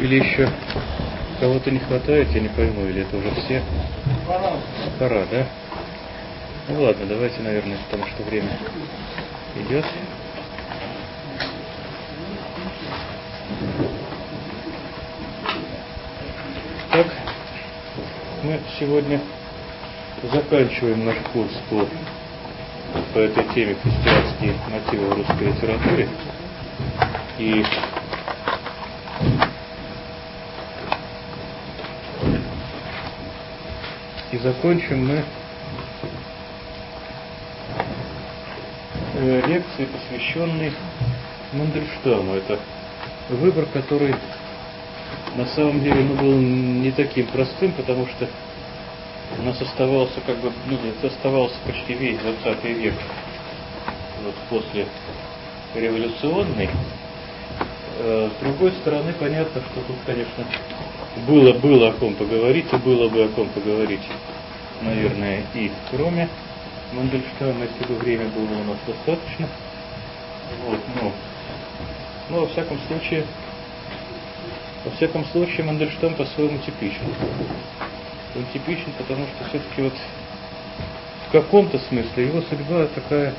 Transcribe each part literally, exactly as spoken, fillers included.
Или еще кого-то не хватает, я не пойму, или это уже все? Пора. Пора, да? Ну ладно, давайте, наверное, потому что время идет. Так, мы сегодня заканчиваем наш курс по, по этой теме христианские мотивы в русской литературе. И И закончим мы э, лекцией, посвященной Мандельштаму. Это выбор, который на самом деле ну, был не таким простым, потому что у нас оставался как бы, ну, это оставался почти весь двадцатый век, вот после революционный. Э, с другой стороны, понятно, что тут, конечно, было, было о ком поговорить, и было бы о ком поговорить, наверное, и кроме Мандельштама, если бы время было у нас достаточно. Вот, но, но во всяком случае, во всяком случае, Мандельштам по-своему типичен. Он типичен, потому что все-таки вот в каком-то смысле его судьба такая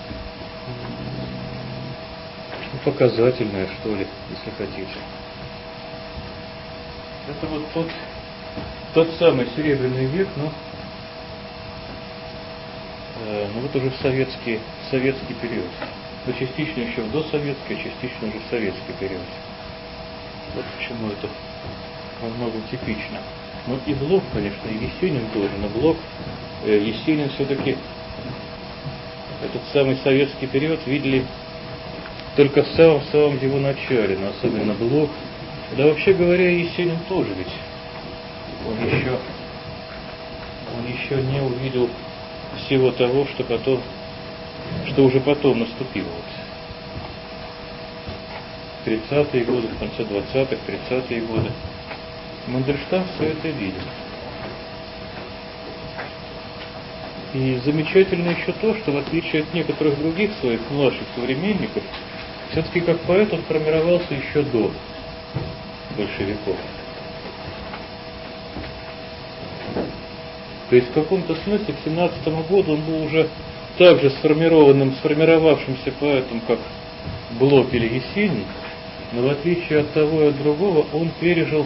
показательная, что ли, если хотите. Это вот тот, тот самый Серебряный век, но, э, ну вот уже в советский, в советский период. Но частично еще в досоветский, а частично уже в советский период. Вот почему это во многом типично. Ну и Блок, конечно, и Есенин тоже, но Блок, э, Есенин все-таки этот самый советский период видели только в самом-самом его начале, но особенно Блок. Да вообще говоря, Есенин тоже ведь он еще, он еще не увидел всего того, что потом, что уже потом наступило. Вот. тридцатые годы, в конце двадцатых, тридцатые годы. Мандельштам все это видел. И замечательно еще то, что в отличие от некоторых других своих младших современников, все-таки как поэт он формировался еще до большевиков. То есть в каком-то смысле к семнадцатому году он был уже так же сформированным, сформировавшимся поэтом, как Блок или Есенин, но в отличие от того и от другого он пережил,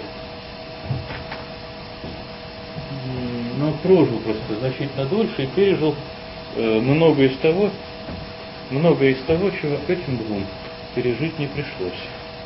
ну, прожил просто значительно дольше и пережил э, многое из того, многое из того, чего этим двум пережить не пришлось.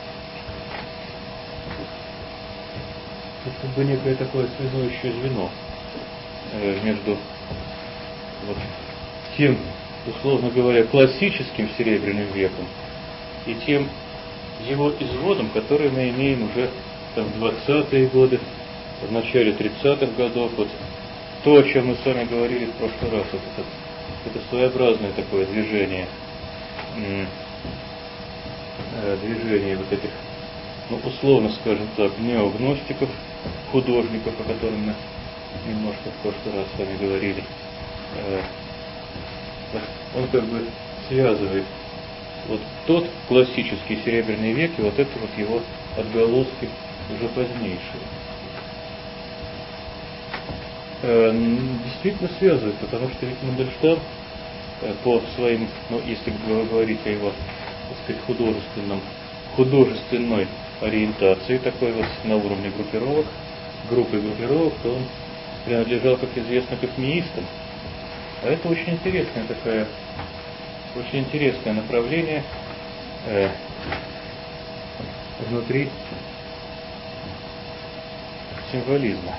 Это как бы некое такое связующее звено э, между вот тем, условно говоря, классическим Серебряным веком и тем его изводом, который мы имеем уже там, в двадцатые годы, в начале тридцатых годов. Вот то, о чем мы с вами говорили в прошлый раз, вот это, это своеобразное такое движение, э, движение вот этих, ну, условно скажем так, неогностиков, художников, о которых мы немножко в прошлый раз с вами говорили. Э, он как бы связывает вот тот классический Серебряный век и вот это вот его отголоски уже позднейшие. Э, действительно связывает, потому что ведь Мандельштам э, по своим, ну, если говорить о его, так сказать, художественном, художественной ориентации, такой вот на уровне группировок, группы группировок, то он принадлежал, как известно, к акмеистам. А это очень интересная такая, очень интересное направление э, внутри символизма.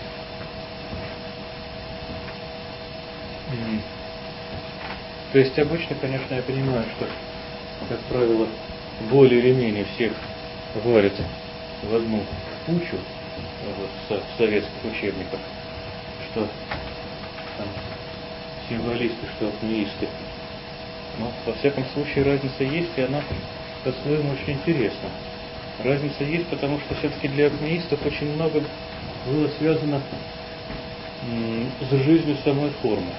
Mm. То есть обычно, конечно, я понимаю, что, как правило, более или менее всех варят в одну кучу вот, в советских учебниках, что там, символисты, что акмеисты. Но, во всяком случае, разница есть, и она по-своему очень интересна. Разница есть, потому что все-таки для акмеистов очень много было связано м- с жизнью самой формы.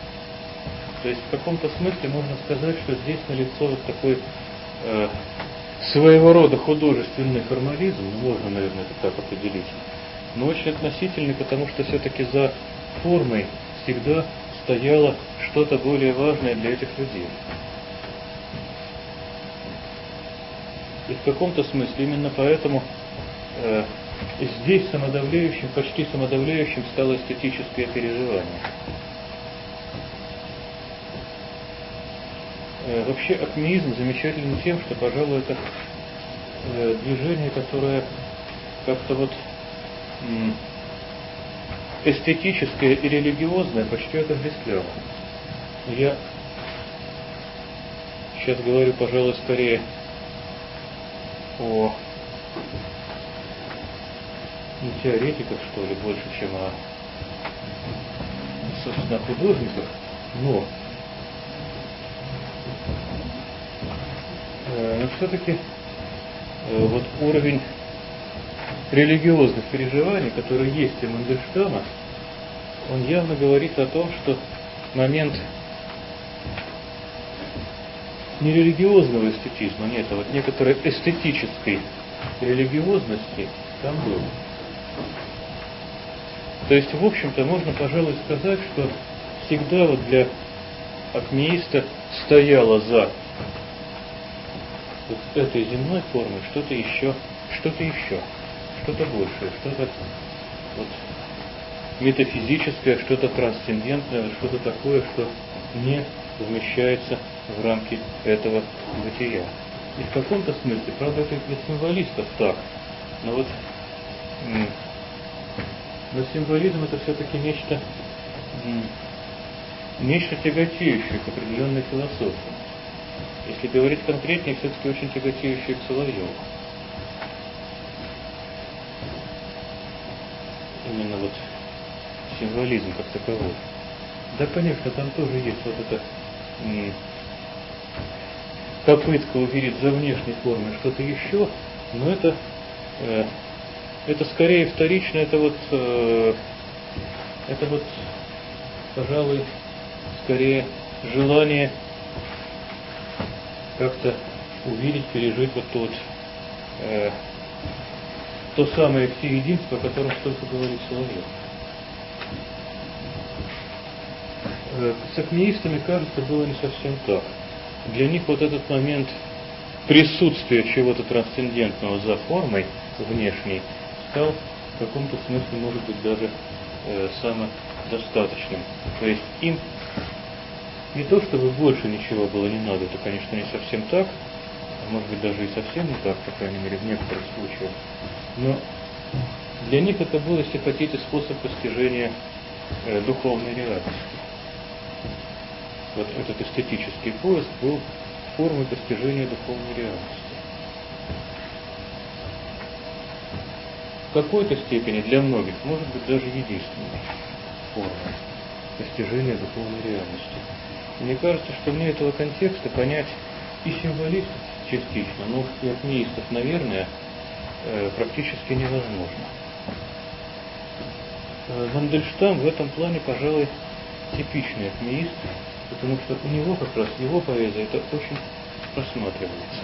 То есть в каком-то смысле можно сказать, что здесь налицо вот такой э, своего рода художественный формализм, ну, можно, наверное, это так определить, но очень относительный, потому что все-таки за формой всегда стояло что-то более важное для этих людей. И в каком-то смысле именно поэтому э, здесь самодавляющим, почти самодавляющим стало эстетическое переживание. Э, вообще акмеизм замечателен тем, что, пожалуй, это э, движение, которое как-то вот м, эстетическое и религиозное почти отождествляло. Я сейчас говорю, пожалуй, скорее о не теоретиках, что ли, больше, чем о, собственно, художниках, но, э, но все-таки э, вот уровень религиозных переживаний, который есть у Мандельштама, он явно говорит о том, что момент не религиозного эстетизма, нет, а вот некоторой эстетической религиозности там был. То есть, в общем-то, можно, пожалуй, сказать, что всегда вот для акмеиста стояло за вот этой земной формой что-то еще, что-то еще, что-то большее, что-то вот метафизическое, что-то трансцендентное, что-то такое, что не вмещается в рамки этого бытия. И в каком-то смысле, правда, это и для символистов так, но вот но символизм это все-таки нечто, нечто тяготеющее к определенной философии. Если говорить конкретнее, все-таки очень тяготеющее к Соловьеву. Именно вот символизм как таковой. Да, конечно, там тоже есть вот эта м, попытка увидеть за внешней формой что-то еще, но это э, это скорее вторично, это вот э, это вот, пожалуй, скорее желание как-то увидеть, пережить вот то вот э, то самое всеединство, о котором столько говорит Соловьев. Э, с акмеистами, кажется, было не совсем так. Для них вот этот момент присутствия чего-то трансцендентного за формой внешней стал в каком-то смысле, может быть, даже э, самодостаточным. То есть им не то, чтобы больше ничего было не надо, это, конечно, не совсем так, а может быть, даже и совсем не так, по крайней мере, в некоторых случаях. Но для них это был, если хотите, способ постижения э, духовной реальности. Вот этот эстетический поиск был формой постижения духовной реальности. В какой-то степени для многих, может быть, даже единственной формой постижения духовной реальности. Мне кажется, что вне этого контекста понять и символистов частично, но и акмеистов, наверное, практически невозможно. Мандельштам в этом плане, пожалуй, типичный акмеист, потому что у него как раз его поэзия это очень просматривается.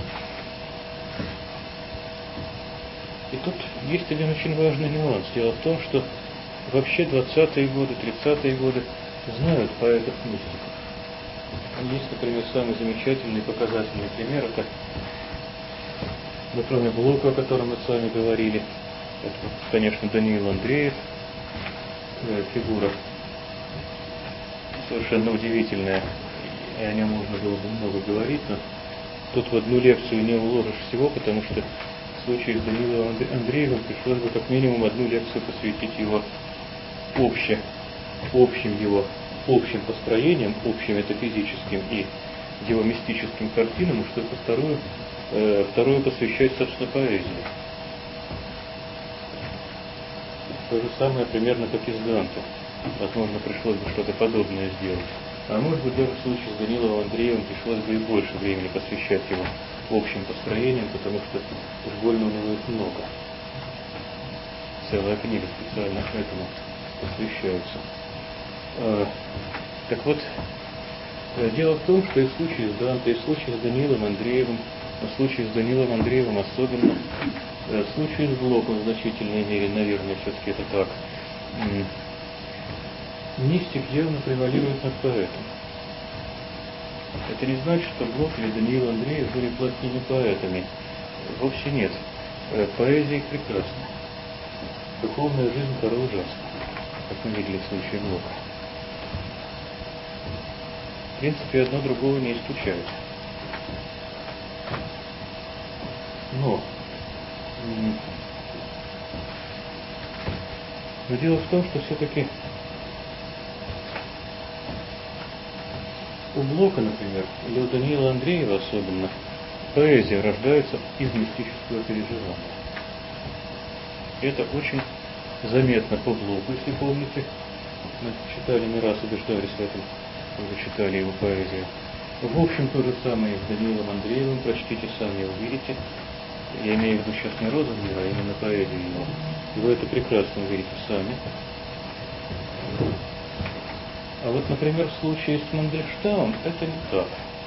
И тут есть один очень важный нюанс. Дело в том, что вообще двадцатые годы, тридцатые годы знают поэтов-мистиков. Есть, например, самый замечательный показательный пример, это, ну, кроме Блока, о котором мы с вами говорили, это, конечно, Даниил Андреев, фигура совершенно удивительная, и о нем можно было бы много говорить, но тут в одну лекцию не уложишь всего, потому что в случае с Даниилом Андреевым пришлось бы как минимум одну лекцию посвятить его обще, общим его общим построениям, общим метафизическим и его мистическим картинам, и только вторую, э, вторую посвящать, собственно, поэзии. То же самое примерно как и с Данте. Возможно, пришлось бы что-то подобное сделать. А может быть, даже в случае с Даниилом Андреевым пришлось бы и больше времени посвящать его общим построениям, потому что уж больно у него их много. Целая книга специально этому посвящается. А, так вот, дело в том, что и в случае с Данте, и в случае с Даниилом Андреевым в случае с Данилом Андреевым особенно, в случае с Блоком в значительной мере, наверное, все-таки это так. Мистик явно превалирует над поэтом. Это не значит, что Блок или Даниил Андреев были плохими поэтами. Вовсе нет. Поэзия их прекрасна. Духовная жизнь порой ужасна, как мы видели в случае Блока. В принципе, одно другого не исключает. Но, но дело в том, что все-таки у Блока, например, или у Даниила Андреева особенно, поэзия рождается из мистического переживания. Это очень заметно по Блоку, если помните. Мы читали, не раз убеждались в этом, когда читали его поэзию. В общем, то же самое и с Даниилом Андреевым. Прочтите сами, увидите. Я имею в виду сейчас не розу мира, а именно поэзию его. И вы это прекрасно увидите сами. А вот, например, в случае с Мандельштамом это не так.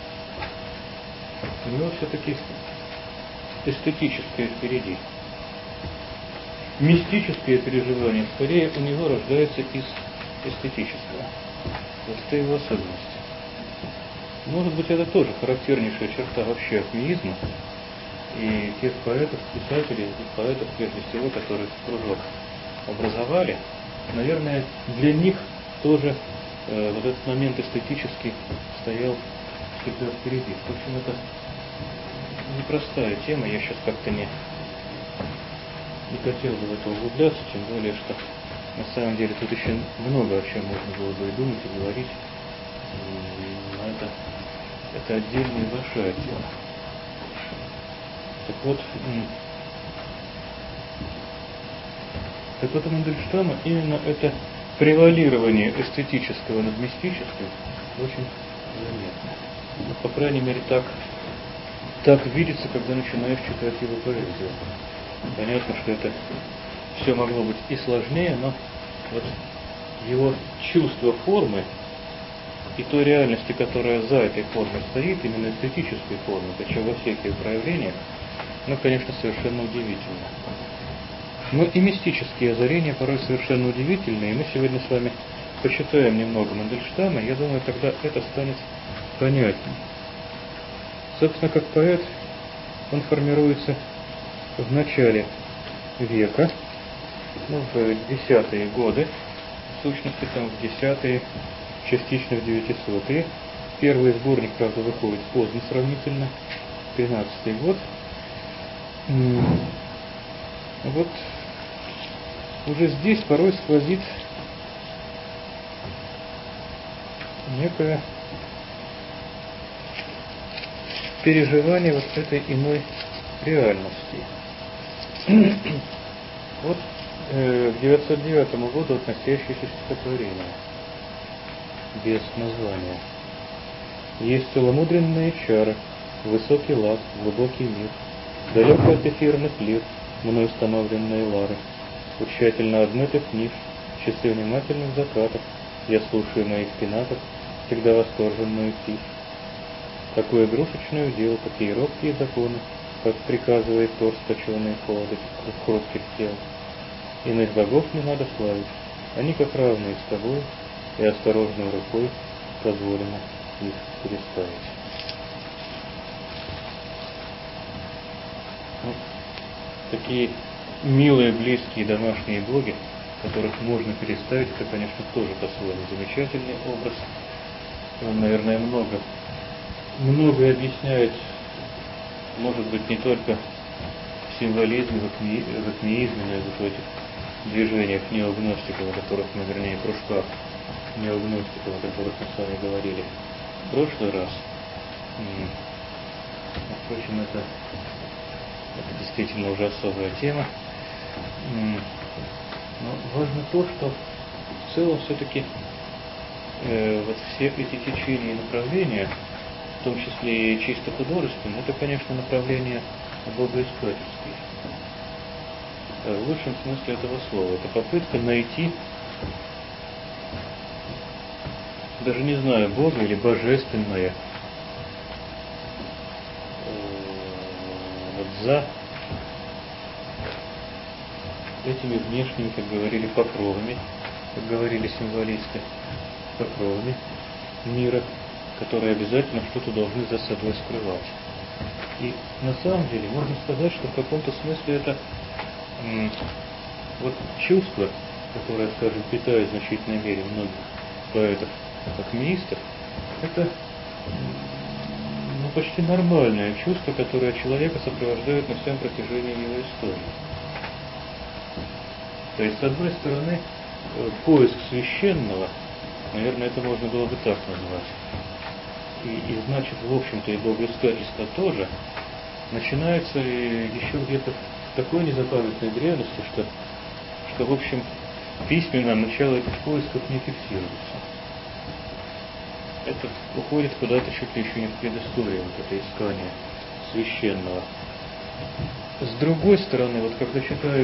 У него все-таки эстетическое впереди. Мистическое переживание скорее у него рождается из эстетического. Вот это его особенность. Может быть, это тоже характернейшая черта вообще акмеизма и тех поэтов, писателей, поэтов, прежде всего, которые кружок образовали. Наверное, для них тоже э, вот этот момент эстетический стоял всегда впереди. В общем, это непростая тема, я сейчас как-то не, не хотел бы в это углубляться, тем более, что на самом деле тут еще много о чем можно было бы и думать, и говорить. Но это, это отдельная и большая тема. Так вот, так вот у Мандельштама именно это превалирование эстетического над мистическим очень заметно. Ну, по крайней мере, так, так видится, когда начинаешь читать его поэзию. Понятно, что это все могло быть и сложнее, но вот его чувство формы и той реальности, которая за этой формой стоит, именно эстетической формы, причем во всех ее проявлениях, ну, конечно, совершенно удивительно. Но и мистические озарения порой совершенно удивительные, и мы сегодня с вами почитаем немного Мандельштама, я думаю, тогда это станет понятней. Собственно, как поэт, он формируется в начале века, ну, в десятые годы, в сущности, там, в десятые, частично в девятисотые. Первый сборник, правда, выходит поздно сравнительно, тринадцатый год. Вот уже здесь порой сквозит некое переживание вот этой иной реальности. Вот э, к девятьсот девятому году относящееся стихотворение без названия. Есть целомудренные чары, высокий лад, глубокий мир, далеко от эфирных лир, мной установленные лары. У тщательно обмытых ниш, часы внимательных закатов, я слушаю моих пенатов, всегда восторженную тишь. Какое игрушечное удел, какие робкие законы, как приказывает торс точеные холоды хрупких тел. Иных богов не надо славить, они как равные с тобой, и осторожной рукой позволено их переставить. Ну, такие милые, близкие, домашние боги, которых можно переставить, это, конечно, тоже по-своему замечательный образ. Он, наверное, много, многое объясняет, может быть, не только в символизме, в акмеизме, но и вот в этих движениях неогностиков, о которых мы, вернее, кружках неогностиков, о которых мы с вами говорили в прошлый раз. Впрочем, это, это действительно уже особая тема. Но важно то, что в целом все-таки э, вот все эти течения и направления, в том числе и чисто художественные, это, конечно, направление богоискательские. В лучшем смысле этого слова. Это попытка найти, даже не знаю, Бога или божественное вот за этими внешними, как говорили, покровами, как говорили символисты, покровами мира, которые обязательно что-то должны за собой скрывать. И на самом деле можно сказать, что в каком-то смысле это м, вот чувство, которое, скажем, питает в значительной мере многих поэтов, акмеистов, это ну, почти нормальное чувство, которое человека сопровождает на всем протяжении его истории. То есть, с одной стороны, поиск священного, наверное, это можно было бы так назвать, и, и значит, в общем-то, и богоискательство тоже, начинается еще где-то в такой незапамятной древности, что, что, в общем, письменно начало этих поисков не фиксируется. Это уходит куда-то чуть ли еще не в предысторию, вот это искание священного. С другой стороны, вот когда читаешь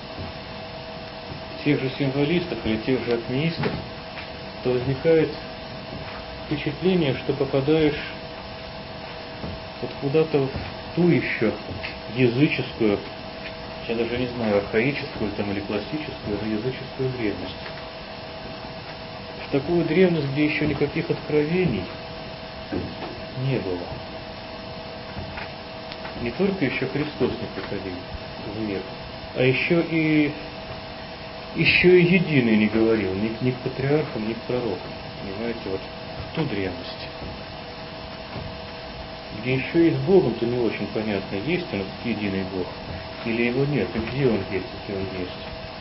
тех же символистов или тех же акмеистов, то возникает впечатление, что попадаешь вот куда-то в ту еще языческую, я даже не знаю, архаическую там или классическую, но языческую древность. В такую древность, где еще никаких откровений не было. Не только еще Христос не приходил в мир, а еще и еще и единый не говорил ни, ни к патриархам, ни к пророкам. Понимаете, вот в ту древность. Где еще и с Богом-то не очень понятно, есть он этот единый Бог, или его нет, и где он есть, если он есть.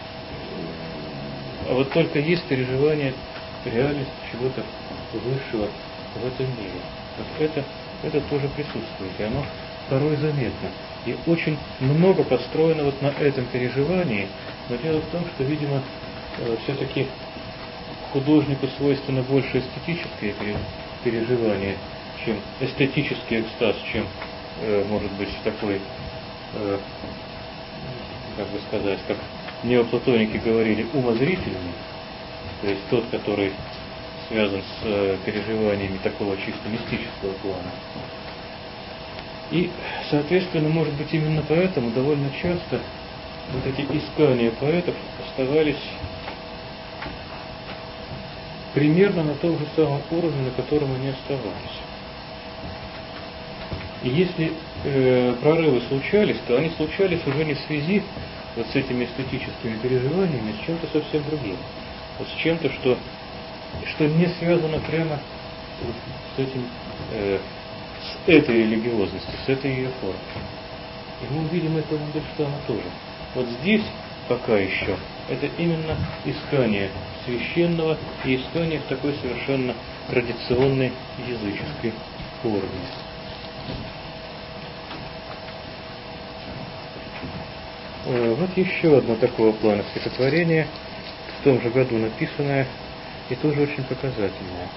А вот только есть переживание реальности чего-то высшего в этом мире. Вот это, это тоже присутствует, и оно порой заметно. И очень много построено вот на этом переживании, но дело в том, что, видимо, все-таки художнику свойственно больше эстетическое переживание, чем эстетический экстаз, чем, может быть, такой, как бы сказать, как неоплатоники говорили, умозрительный, то есть тот, который связан с переживаниями такого чисто мистического плана. И, соответственно, может быть, именно поэтому довольно часто вот эти искания поэтов оставались примерно на том же самом уровне, на котором они оставались. И если э, прорывы случались, то они случались уже не в связи вот с этими эстетическими переживаниями, а с чем-то совсем другим. Вот с чем-то, что, что не связано прямо вот с этим, э, с этой религиозностью, с этой ее формой. И мы увидим это у Мандельштама тоже. Вот здесь пока еще это именно искание священного и искание в такой совершенно традиционной языческой форме. Вот еще одно такого плана стихотворение, в том же году написанное и тоже очень показательное.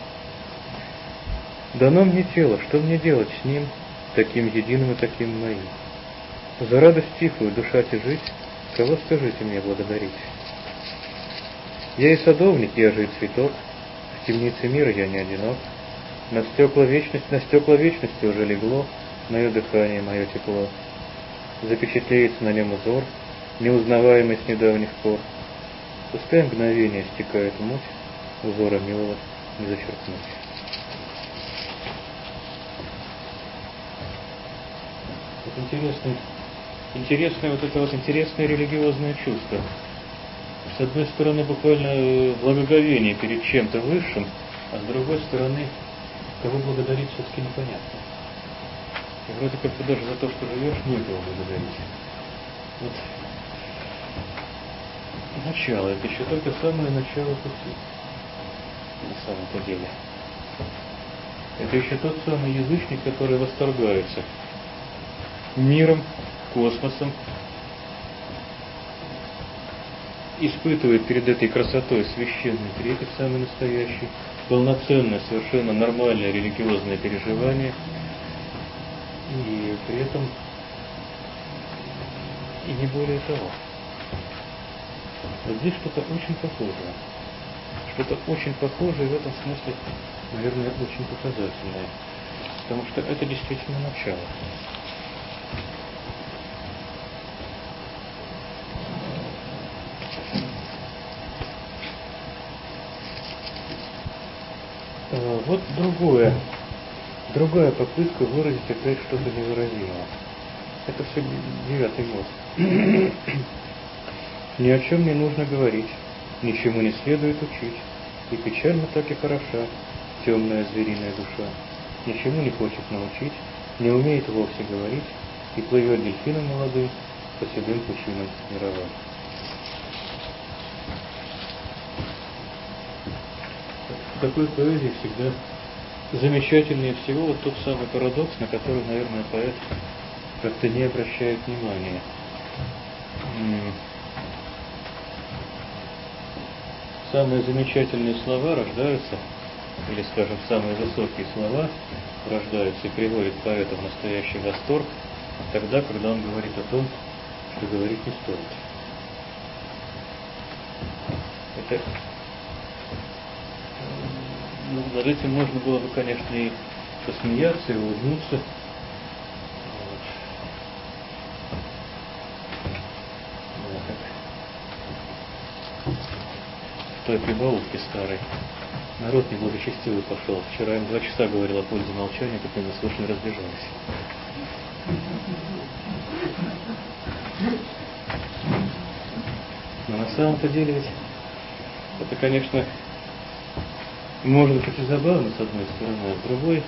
«Дано мне тело, что мне делать с ним, таким единым и таким моим? За радость тихую душа тяжить, кого скажите мне благодарить? Я и садовник, я же и цветок, в темнице мира я не одинок, на стекла вечности, на стекла вечности уже легло мое дыхание, мое тепло. Запечатлеется на нем узор, неузнаваемый с недавних пор. Пускай мгновение стекает муть, узора милого не зачеркнуть». Вот интересное, интересное вот это вот интересное религиозное чувство. С одной стороны, буквально благоговение перед чем-то высшим, а с другой стороны, кого благодарить все-таки непонятно. И вроде как ты даже за то, что живешь, некого благодарить. Вот начало, это еще только самое начало пути. На самом-то деле. Это еще тот самый язычник, который восторгается миром, космосом, испытывает перед этой красотой священный трепет, самый настоящий, полноценное, совершенно нормальное религиозное переживание, и при этом и не более того. Вот здесь что-то очень похожее. Что-то очень похожее, в этом смысле, наверное, очень показательное. Потому что это действительно начало. вот другое, другая попытка выразить опять что-то невыразимое. Это все девятый год. Ни о чем не нужно говорить, ничему не следует учить, и печально так и хороша темная звериная душа. Ничему не хочет научить, не умеет вовсе говорить, и плывет дельфином молодым по седым пучинам мировым. В такой поэзии всегда замечательнее всего вот тот самый парадокс, на который, наверное, поэт как-то не обращает внимания. Самые замечательные слова рождаются, или, скажем, самые высокие слова рождаются и приводят поэта в настоящий восторг тогда, когда он говорит о том, что говорить не стоит. Это, ну, над этим можно было бы, конечно, и посмеяться, и улыбнуться. В той прибаутке старой. Народ неблагочестивый пошел. Вчера им два часа говорил о пользе молчания, так они слышно разбежались. Но на самом-то деле ведь это, конечно, может быть и забавно с одной стороны, а с другой,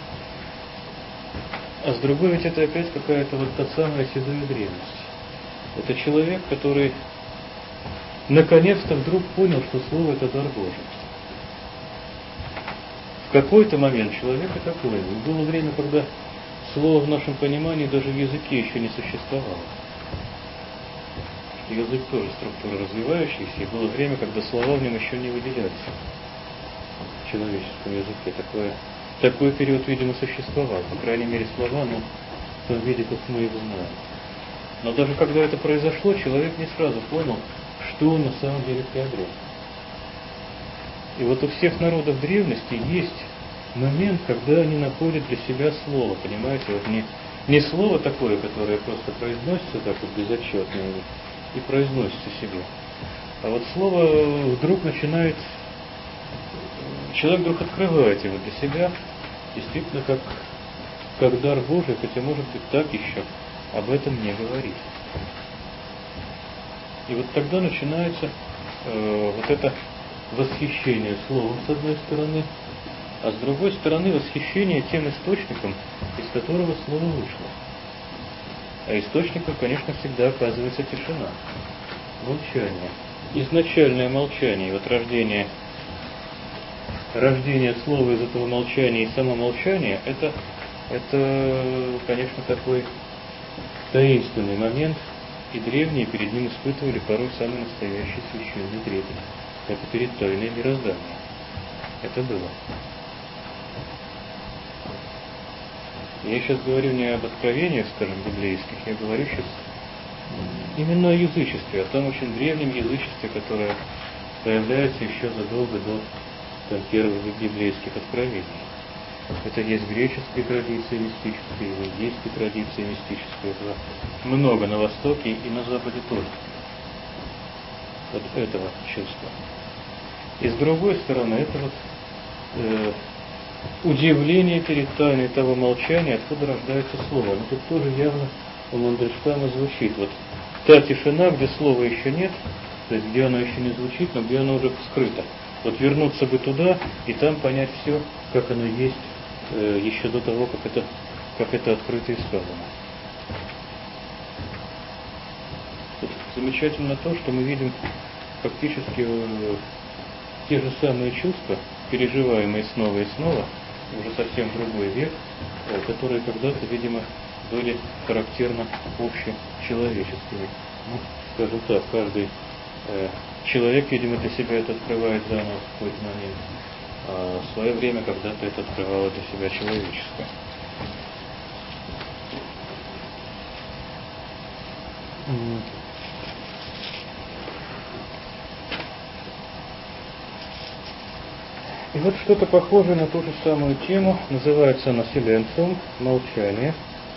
а с другой ведь это опять какая-то вот та самая седая древность. Это человек, который наконец-то вдруг понял, что слово это дар Божий. В какой-то момент человек это понял. И было время, когда слово в нашем понимании даже в языке еще не существовало. Язык тоже структура развивающаяся, и было время, когда слова в нем еще не выделялись. В человеческом языке такое, такой период, видимо, существовал. По крайней мере, слова, но в том виде, как мы их знаем. Но даже когда это произошло, человек не сразу понял, что он на самом деле приобрел. И вот у всех народов древности есть момент, когда они находят для себя слово, понимаете, вот не, не слово такое, которое просто произносится так вот безотчетно и произносится себе, а вот слово вдруг начинает, человек вдруг открывает его для себя, действительно как, как дар Божий, хотя может быть так еще об этом не говорить. И вот тогда начинается э, вот это восхищение словом с одной стороны, а с другой стороны восхищение тем источником, из которого слово вышло. А источником, конечно, всегда оказывается тишина, молчание. Изначальное молчание, вот рождение, рождение слова из этого молчания и само молчание, это, это, конечно, такой таинственный момент, и древние перед ним испытывали порой самый настоящий священный трепет, как и перед тайной мироздания. Это было. Я сейчас говорю не об откровениях, скажем, библейских, я говорю сейчас именно о язычестве, о том очень древнем язычестве, которое появляется еще задолго до там, первых библейских откровений. Это есть греческая традиция мистическая, и индийская традиция мистическая. Этого много на Востоке и на Западе тоже. Вот этого чувства. И с другой стороны, это вот э, удивление перед тайной того молчания, откуда рождается слово. Но тут тоже явно у Мандельштама звучит. Вот та тишина, где слова еще нет, то есть где оно еще не звучит, но где оно уже скрыто. Вот вернуться бы туда и там понять все, как оно есть, э, еще до того, как это, как это открыто и сказано. Тут замечательно то, что мы видим фактически э, те же самые чувства, переживаемые снова и снова, уже совсем другой век, э, которые когда-то, видимо, были характерно общечеловеческими. Ну, скажем так, каждый э, человек, видимо, для себя это открывает заново в какой-то момент, а в свое время когда-то это открывало для себя человеческое. И вот что-то похожее на ту же самую тему, называется она «Силенциум», молчание.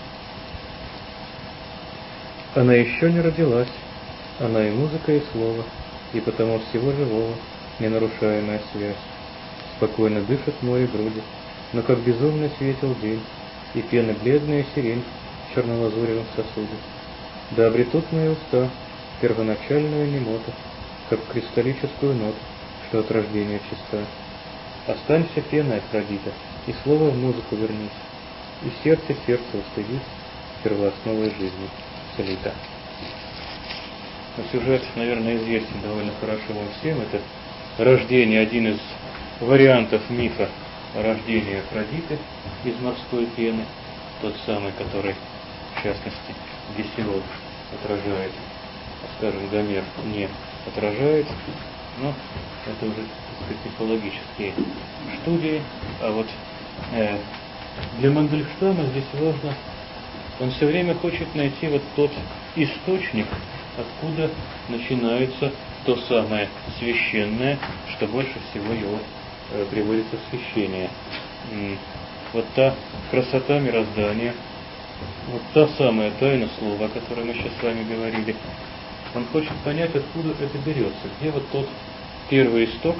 Она еще не родилась, она и музыка, и слово, и потому всего живого ненарушаемая связь. Спокойно дышит море груди, но как безумно светил день, и пены бледная сирень в чернолазуревом сосуде. Да обретут мои уста первоначальную немоту, как кристаллическую ноту, что от рождения чиста. Останься пеной, Афродита, и слово в музыку вернись, и сердце сердце устыдись первоосновой жизни слита. Но сюжет, наверное, известен довольно хорошо вам всем. Это рождение, один из вариантов мифа о рождении Афродиты из морской пены, тот самый, который, в частности, Гесиод отражает, скажем, Гомер не отражает, но это уже, так сказать, типологические студии. А вот э, для Мандельштама здесь важно, он все время хочет найти вот тот источник, откуда начинается то самое священное, что больше всего его э, приводит в восхищение. Вот та красота мироздания, вот та самая тайна слова, о которой мы сейчас с вами говорили. Он хочет понять, откуда это берется, где вот тот первый исток,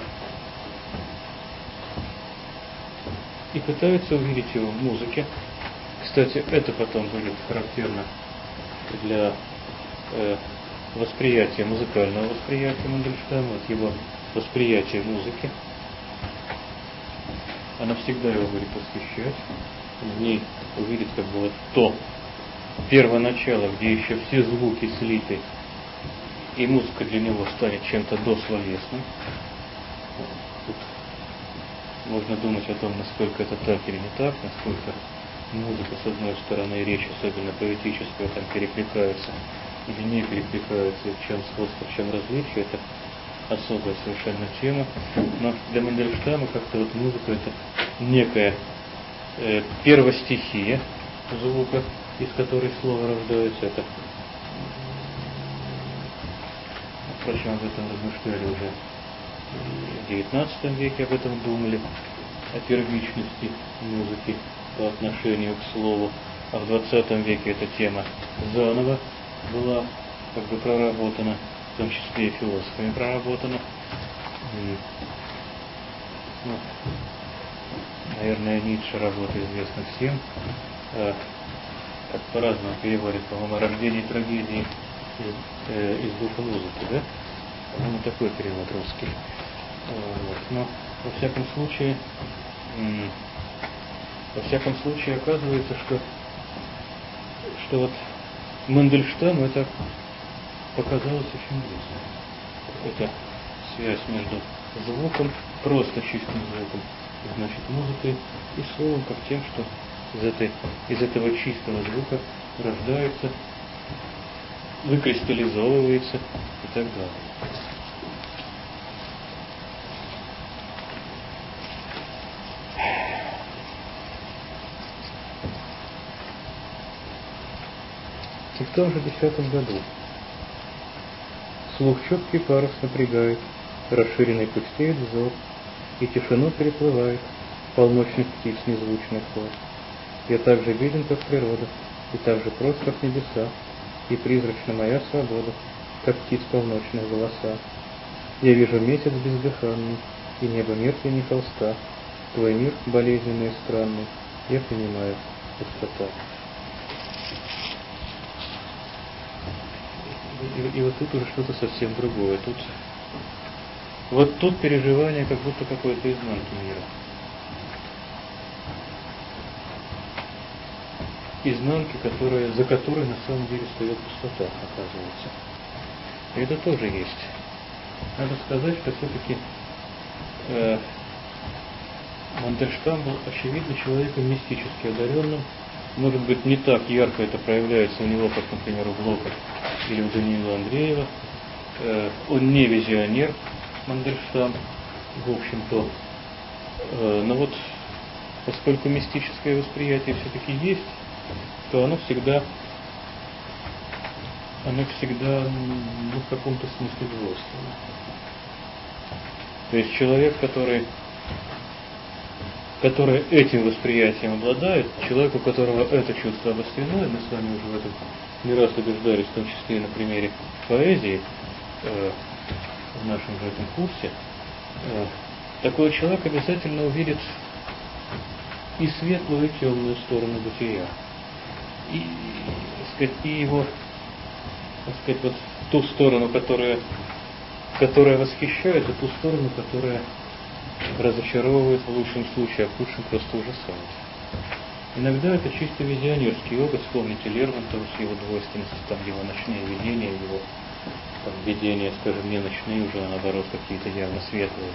и пытается увидеть его в музыке. Кстати, это потом будет характерно для э, восприятия, музыкального восприятия Мандельштама, вот его восприятие музыки. Она всегда его будет восхищать. В ней увидит как бы вот то первоначало, где еще все звуки слиты, и музыка для него станет чем-то дословесным. Тут можно думать о том, насколько это так или не так, насколько музыка, с одной стороны, и речь, особенно поэтическая, там перекликаются или не перекликаются, и в чем сходство, в чем различие, это особая совершенно тема. Но для Мандельштама как-то вот музыка — это некая э, первостихия звука, из которой слово рождается. Это, впрочем, об этом размышляли уже в девятнадцатом веке, об этом думали, о первичности музыки по отношению к слову. А в двадцатом веке эта тема заново была как бы проработана, в том числе и философами проработана. И, ну, наверное, Ницше работа известна всем. А, как по-разному переводит, по-моему, о рождении трагедии из, э, из духа музыки, да? По-моему, такой перевод русский. Вот. Но во всяком случае, м- во всяком случае оказывается, что, что вот Мандельштаму это показалось очень близко. Это связь между звуком, просто чистым звуком, значит, музыкой, и словом, как тем, что из, этой, из этого чистого звука рождается, выкристаллизовывается и так далее. И в том же десятом году слух четкий парус напрягает, расширенный пустеет взор, и тишину переплывает полночных птиц незвучный хор. Я так же беден, как природа, и так же прост, как небеса, и призрачна моя свобода, как птиц полночных голоса. Я вижу месяц бездыханный, и небо мертвенней холста. Твой мир болезненный и странный, я принимаю пустота. И, и вот тут уже что-то совсем другое. Тут, вот тут переживание как будто какой-то изнанки мира. Изнанки, которая, за которой на самом деле стоит пустота, оказывается. И это тоже есть. Надо сказать, что все-таки э, Мандельштам был, очевидно, человеком мистически одаренным. Может быть, не так ярко это проявляется у него, как, например, у Блока или у Даниила Андреева. Э, он не визионер, Мандельштам, в общем-то. Э, но вот, поскольку мистическое восприятие все-таки есть, то оно всегда, оно всегда, ну, в каком-то смысле двойственно. То есть человек, который, который этим восприятием обладает, человек, у которого это чувство обострено, и мы с вами уже в этом не раз убеждались, в том числе и на примере поэзии, э, в нашем же этом курсе, э, такой человек обязательно увидит и светлую, и темную сторону бытия. И, так сказать, и его, так сказать, вот ту сторону, которая, которая восхищает, и ту сторону, которая разочаровывает в лучшем случае, а в худшем просто ужасает. Иногда это чисто визионерский опыт. Вспомните Лермонтова с его двойственностью, там его ночные видения, его там, видения, скажем, не ночные, уже а наоборот какие-то явно светлые.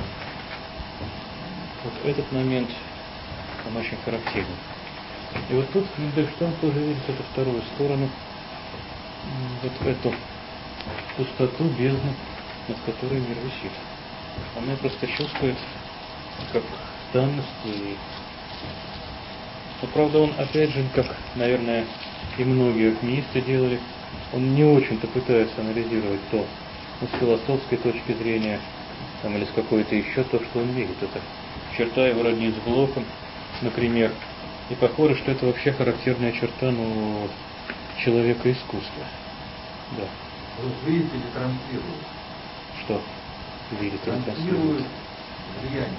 Вот этот момент, он очень характерен. И вот тут Мандельштам тоже видит эту вторую сторону, вот эту пустоту, бездну, над которой мир висит. Он ее просто чувствует как данность. И... Но, правда, он, опять же, как, наверное, и многие алхимисты делали, он не очень-то пытается анализировать то, ну, с философской точки зрения, там, или с какой-то еще, то, что он видит. Это черта его роднит с Блоком, например. И похоже, что это вообще характерная черта, ну, человека искусства. Да. Вот видите ли, транслирует. Что? Видит, транслирует влияние.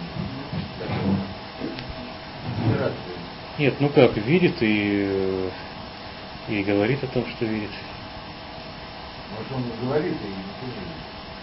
Нет, ну как, видит и, и говорит о том, что видит. Может, он говорит и не видит.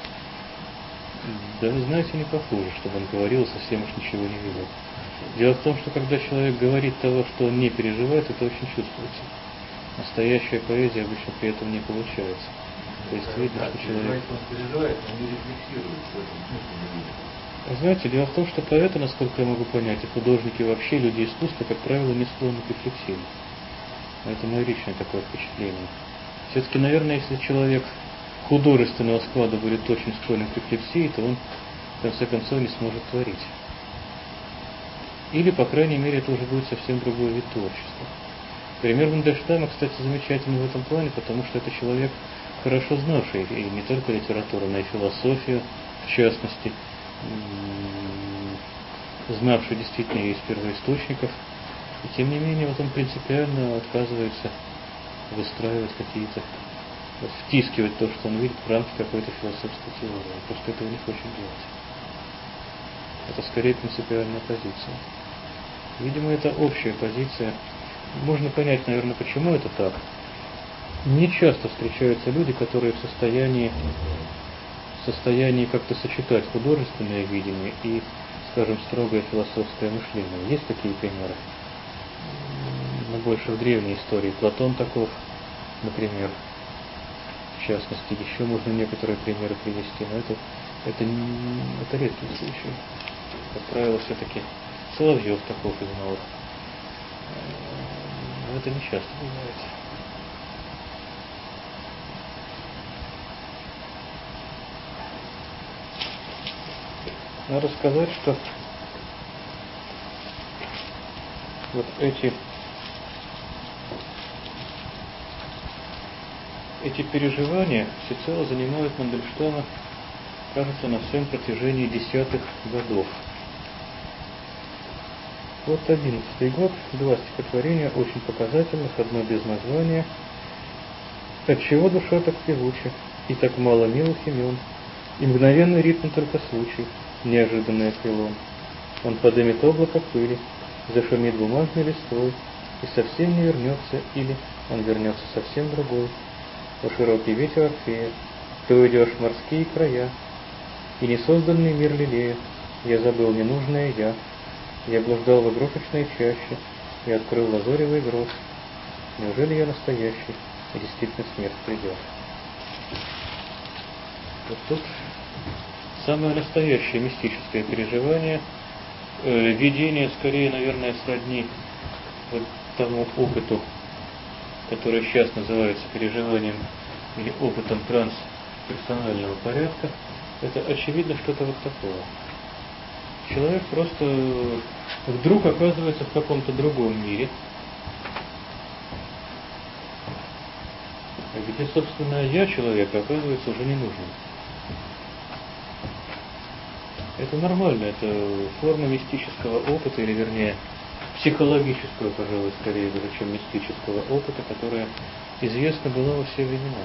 Да вы знаете, не похоже, чтобы он говорил, совсем уж ничего не видел. Дело в том, что когда человек говорит того, что он не переживает, это очень чувствуется. Настоящая поэзия обычно при этом не получается. То есть видно, да, что человек... Он переживает, но не рефлексирует в этом смысле. Знаете, дело в том, что поэты, насколько я могу понять, и художники, вообще люди искусства, как правило, не склонны к рефлексии. Это мое личное такое впечатление. Все-таки, наверное, если человек художественного склада будет очень склонен к рефлексии, то он, в конце концов, не сможет творить. Или, по крайней мере, это уже будет совсем другой вид творчества. Пример Мандельштама, кстати, замечательный в этом плане, потому что это человек, хорошо знавший и не только литературу, но и философию, в частности, знавший действительно ее из первоисточников, и тем не менее вот он принципиально отказывается выстраивать какие-то, вот, втискивать то, что он видит, в рамки какой-то философской теории. Он просто этого не хочет делать. Это скорее принципиальная позиция. Видимо, это общая позиция. Можно понять, наверное, почему это так. Не часто встречаются люди, которые в состоянии, в состоянии как-то сочетать художественное видение и, скажем, строгое философское мышление. Есть такие примеры? Но больше в древней истории. Платон таков, например. В частности, еще можно некоторые примеры привести, но это, это, это редкий случай. Как правило, все-таки Соловьев таков из новых. Но это не часто бывает. Надо сказать, что вот эти, эти переживания всецело занимают Мандельштама, кажется, на всем протяжении десятых годов. Вот одиннадцатый год, два стихотворения очень показательных, одно без названия. Отчего душа так певуча, и так мало милых имен, и мгновенный ритм только случай, неожиданное крылом. Он подымет облако пыли, зашумит бумажной листвой, и совсем не вернется, или он вернется совсем другой. О широкий ветер Орфея, ты уйдешь в морские края, и несозданный мир лелея, я забыл ненужное я. Я блуждал в игрушечной чаще и открыл лазоревый грот. Неужели я настоящий, и действительно смерть придет? Вот тут самое настоящее мистическое переживание, э, видение, скорее, наверное, сродни вот тому опыту, который сейчас называется переживанием или опытом трансперсонального порядка. Это очевидно что-то вот такое. Человек просто вдруг оказывается в каком-то другом мире, где, собственно, я человека оказывается уже не нужен. Это нормально, это форма мистического опыта, или вернее психологического, пожалуй, скорее даже, чем мистического опыта, которая известна была во все времена.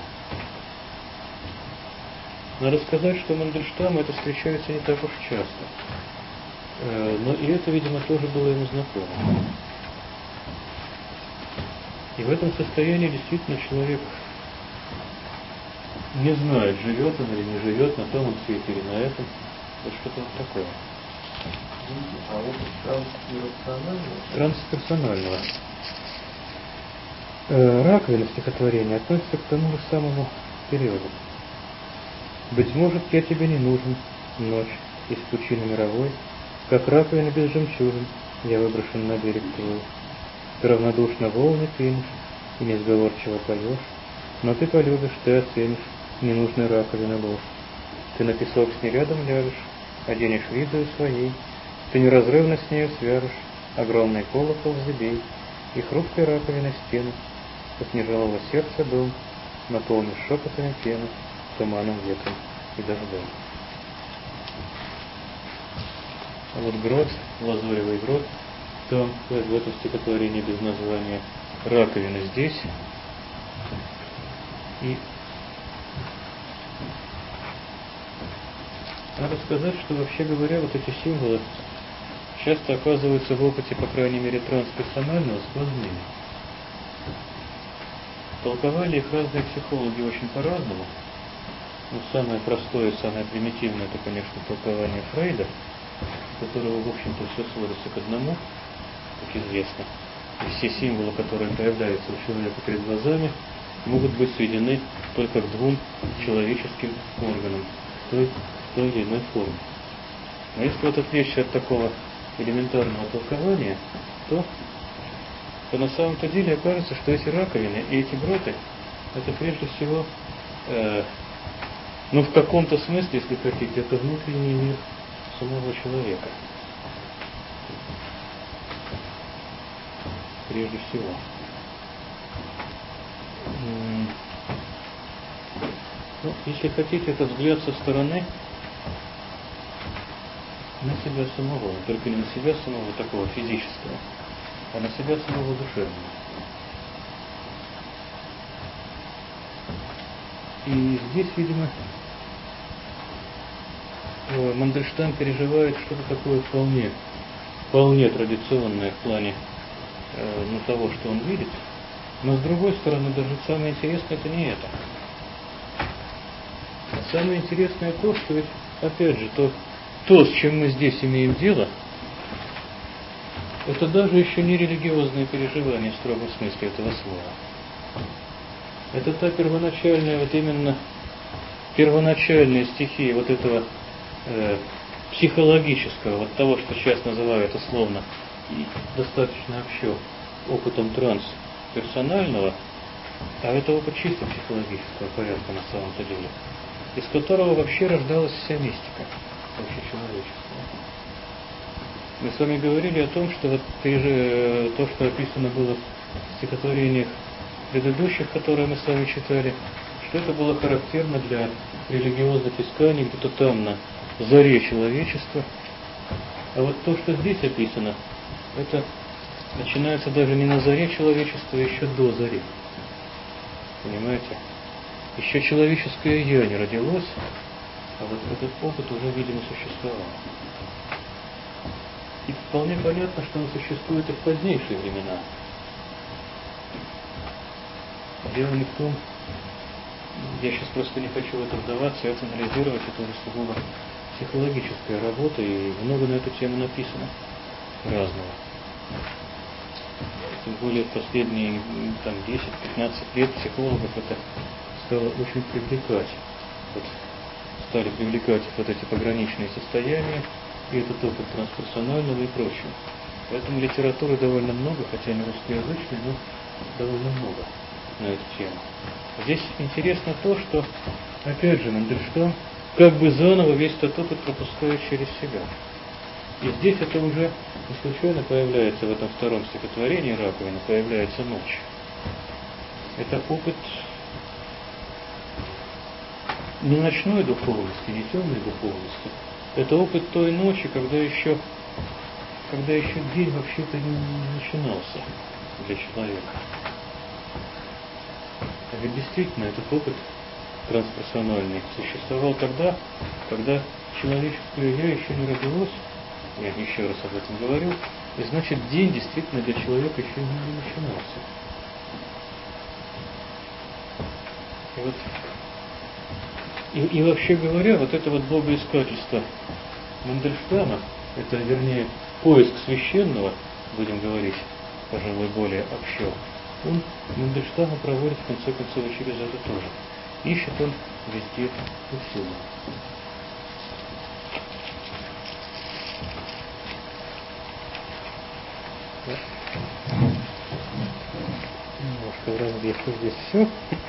Надо сказать, что Мандельштаму это встречается не так уж часто. Но и это, видимо, тоже было ему знакомо. И в этом состоянии действительно человек не знает, живет он или не живет, на том он свете или на этом. Вот что-то вот такое. А опыт трансперсонального? Трансперсонального. Э, раковина стихотворения относится к тому же самому периоду. «Быть может, я тебе не нужен, ночь из пучины мировой, как раковина без жемчужин, я выброшен на берег твой. Ты равнодушно волны пенишь и несговорчиво поешь, но ты полюбишь, ты оценишь ненужной раковины ложь. Ты на песок с ней рядом ляжешь, оденешь видою своей, ты неразрывно с нею свяжешь огромный колокол забей, и хрупкой раковиной стены, как не жалого сердца дом, наполнишь шепотами пены, туманом, ветром и дождем». А вот грот, лазуревый грот, там в этом стихотворении без названия, раковина здесь. И надо сказать, что, вообще говоря, вот эти символы часто оказываются в опыте, по крайней мере, трансперсонального, сквозными. Толковали их разные психологи очень по-разному. Но самое простое, самое примитивное, это, конечно, толкование Фрейда, у которого, в общем-то, все сводится к одному, как известно. И все символы, которые появляются у человека перед глазами, могут быть сведены только к двум человеческим органам в той, в той или иной форме. Но если вот отвлечься от такого элементарного толкования, то, то на самом-то деле окажется, что эти раковины и эти гроты, это прежде всего, э, ну в каком-то смысле, если хотите, это внутренний мир самого человека. Прежде всего. Ну, если хотите, это взгляд со стороны на себя самого, но только не на себя самого такого физического, а на себя самого душевного. И здесь, видимо, Мандельштам переживает что-то такое вполне, вполне традиционное в плане э, ну, того, что он видит. Но с другой стороны, даже самое интересное это не это. Самое интересное то, что ведь, опять же, то, то, с чем мы здесь имеем дело, это даже еще не религиозные переживания в строгом смысле этого слова. Это та первоначальная, вот именно первоначальная стихия вот этого э, психологического, вот того, что сейчас называют условно и достаточно общо опытом трансперсонального, а это опыт чисто психологического порядка на самом-то деле, из которого вообще рождалась вся мистика общечеловеческая. Мы с вами говорили о том, что вот то, что описано было в стихотворениях предыдущих, которые мы с вами читали, что это было характерно для религиозных исканий где-то там на заре человечества. А вот то, что здесь описано, это начинается даже не на заре человечества, а еще до зари. Понимаете? Еще человеческое «я» не родилось, а вот этот опыт уже, видимо, существовал. И вполне понятно, что он существует и в позднейшие времена. Дело не в том, я сейчас просто не хочу в это вдаваться, это анализировать, это уже сугубо психологическая работа, и много на эту тему написано разного. Тем более в последние там, десять-пятнадцать лет психологов это стало очень привлекать. Вот, стали привлекать вот эти пограничные состояния, и этот опыт трансперсонального и прочего. Поэтому литературы довольно много, хотя не русскоязычной, но довольно много на эту тему. Здесь интересно то, что, опять же, Мандельштам как бы заново весь этот опыт пропускает через себя. И здесь это уже не случайно появляется в этом втором стихотворении «Раковина», появляется ночь. Это опыт не ночной духовности, не темной духовности. Это опыт той ночи, когда еще, когда еще день вообще-то не начинался для человека. А ведь действительно этот опыт трансперсональный существовал тогда, когда человеческое «я» еще не родилось, я еще раз об этом говорю, и значит день действительно для человека еще не начинался. И вот и, и вообще говоря, вот это вот богоискательство Мандельштама, это вернее поиск священного, будем говорить, пожалуй, более общо, он Мандельштама проводит в конце концов и через это тоже. Ищет он везде и всюду. Да. Немножко в разбивку здесь все.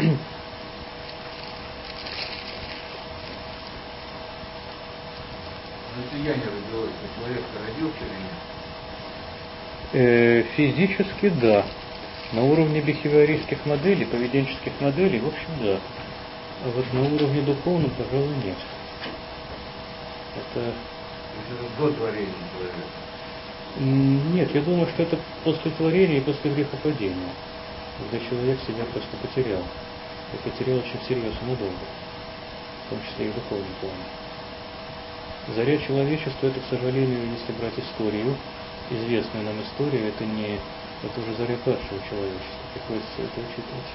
Но это я не родилась, но человек-то родился или нет? Э, физически да. На уровне бихевиористских моделей, поведенческих моделей, в общем, да. А вот на уровне духовном, пожалуй, нет. Это... Это до творения человека. Нет, я думаю, что это после творения и после грехопадения. Когда человек себя просто потерял. И потерял очень серьезно надолго. В том числе и в духовном плане. Заря человечества, это, к сожалению, если брать историю, известную нам историю, это не... Это уже заря падшего человечества. Приходится это учитывать.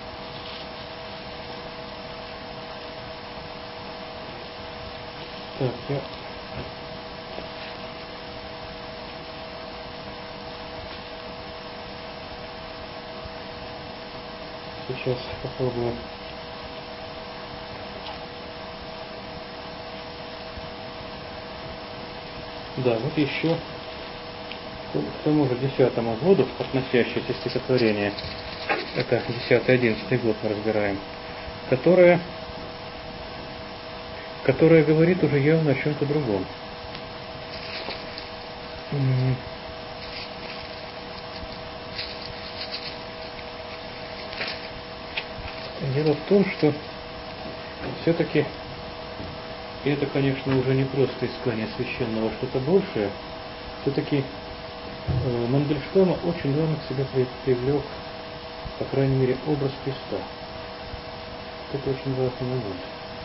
Так, я... Сейчас попробую. Да, вот еще к тому же десятому году, относящееся стихотворение, это десятый-одиннадцатый год мы разбираем, которое, которое говорит уже явно о чем-то другом. Дело в том, что все-таки это, конечно, уже не просто искание священного что-то большее, все-таки э, Мандельштама очень рано к себе привлек, по крайней мере, образ Христа. Это очень важный момент.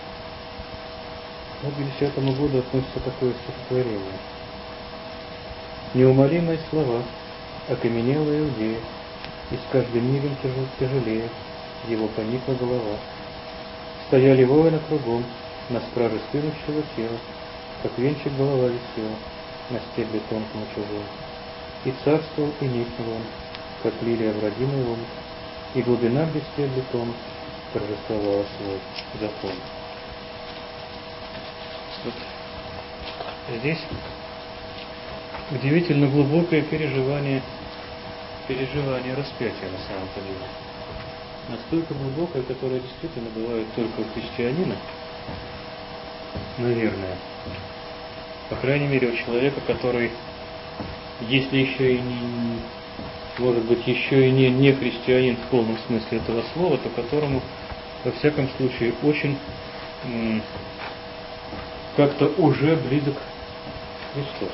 Вот к десятому году относится такое стихотворение. Неумолимые слова, окаменелая Иудея, и с каждым мигом тяжелее его поникла голова. Стояли воины кругом, на страже стынущего тела, как венчик голова висела на стебле тонком и чужом. И царствовал, и никнул он, как лилия в родимый омут, и глубина, где стебли тонут, торжествовала свой закон. Вот здесь удивительно глубокое переживание, переживание распятия на самом-то деле. Настолько глубокое, которое действительно бывает только у христианина, наверное. По крайней мере, у человека, который, если еще и не, может быть, еще и не, не христианин в полном смысле этого слова, то которому, во всяком случае, очень м, как-то уже близок Христос.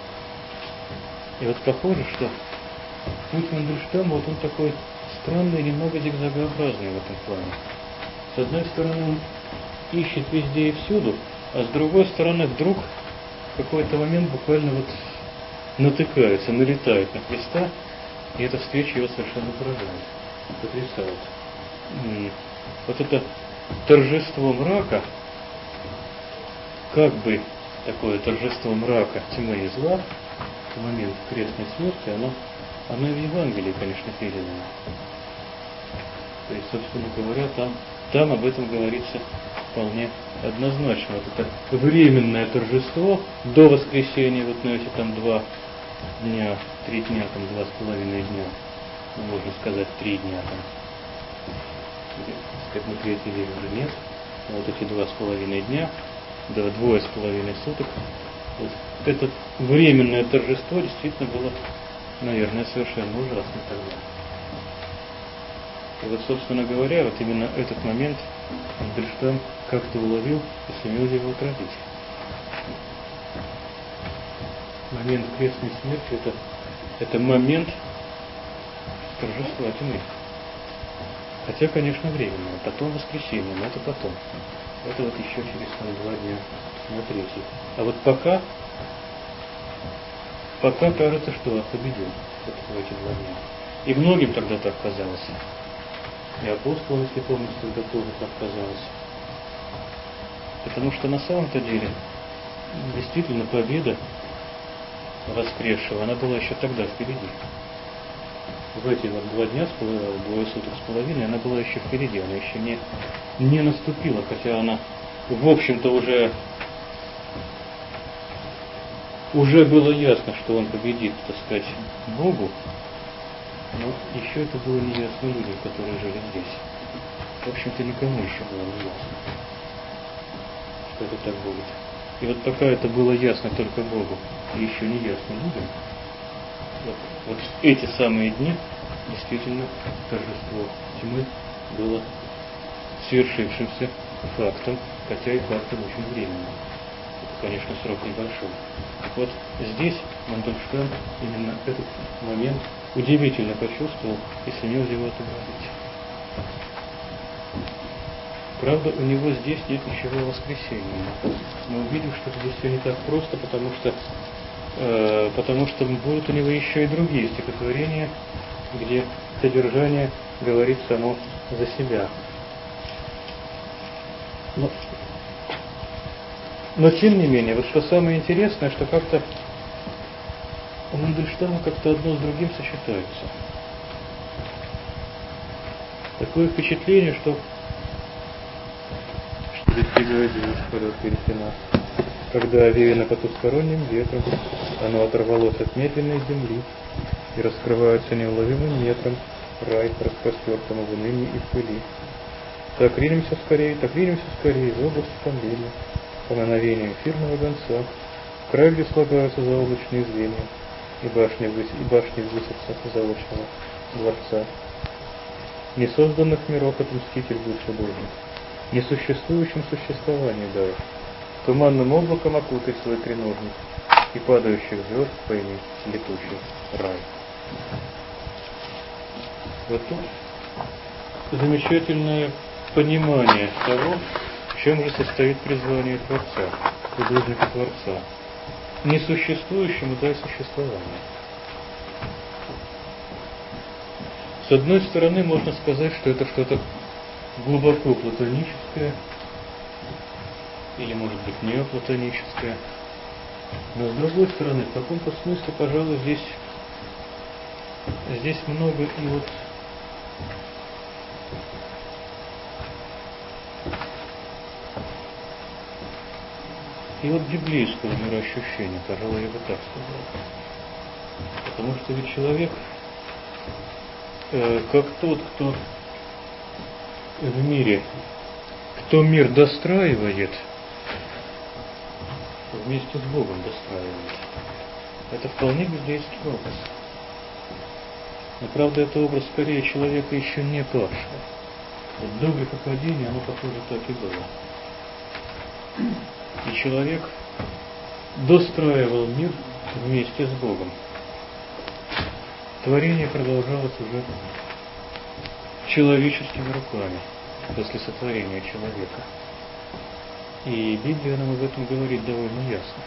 И вот похоже, что путь Мандельштама, вот он такой странный, немного зигзагообразный в этом плане. С одной стороны, он ищет везде и всюду, а с другой стороны, вдруг в какой-то момент буквально вот натыкается, налетает на Христа, и эта встреча его совершенно поражает, потрясает. Вот это торжество мрака, как бы такое торжество мрака, тьмы и зла, в момент крестной смерти, оно, оно и в Евангелии, конечно, передано. То есть, собственно говоря, там, там об этом говорится вполне однозначно. Вот это временное торжество до воскресения, вот, ну, если там два дня, три дня, там два с половиной дня, ну, можно сказать, три дня там, как на третий день уже нет, но вот эти два с половиной дня, да, двое с половиной суток, вот это временное торжество действительно было, наверное, совершенно ужасно тогда. И вот, собственно говоря, вот именно этот момент Мандельштам как-то уловил и сумел его отразить. Момент крестной смерти это, это момент торжества тьмы. Хотя, конечно, временно, потом воскресенье, но это потом. Это вот еще через там, два дня на третий. А вот пока, пока кажется, что он победил вот в эти два дня. И многим тогда так казалось. И апостолам, если помните, тогда тоже так казалось. Потому что на самом-то деле действительно победа воскресшего, она была еще тогда впереди. В эти вот два дня, двое суток с половиной, она была еще впереди, она еще не, не наступила, хотя она, в общем-то, уже, уже было ясно, что он победит, так сказать, Богу, но еще это было неясно людям, которые жили здесь. В общем-то, никому еще было не ясно, что это так будет. И вот пока это было ясно только Богу и еще не ясно людям, вот, вот эти самые дни действительно торжество тьмы было свершившимся фактом, хотя и фактом очень временным. Это, конечно, срок небольшой. Вот здесь Мандельштам именно этот момент удивительно почувствовал и сумел его отобразить. Правда, у него здесь нет ничего воскресения. Мы увидим, что здесь все не так просто, потому что, э, потому что будут у него еще и другие стихотворения, где содержание говорит само за себя. Но, но тем не менее, вот что самое интересное, что как-то у Мандельштама как-то одно с другим сочетается. Такое впечатление, что достигает полет пересена. Когда овеяно потусторонним ветром, оно оторвалось от медленной земли и раскрывается неуловимым метром рай, распростертому в унынии и в пыли. Так ринемся скорее, так ринемся скорее в область томления, по мановению эфирного гонца, в край, где слагаются заоблачные звенья, и башни, и башни высятся заочного дворца. Несозданных миров отмститель будет художник, несуществующим существование дай, туманным облаком окутай свой треножник, и падающих звезд пойми летучий рай. Вот тут замечательное понимание того, в чем же состоит призвание Творца, художника-творца. Несуществующему дай существование. С одной стороны, можно сказать, что это что-то глубоко платоническое, или, может быть, неоплатоническое. Но, с другой стороны, в каком-то смысле, пожалуй, здесь, здесь много и вот и вот библейского мироощущения, пожалуй, я бы так сказал. Потому что ведь человек, э, как тот, кто в мире, кто мир достраивает, вместе с Богом достраивает. Это вполне библейский образ. Но, правда, это образ скорее человека еще не павшего. Вот до грехопадения оно, похоже, так и было. И человек достраивал мир вместе с Богом. Творение продолжалось уже человеческими руками после сотворения человека. И Библия нам об этом говорит довольно ясно.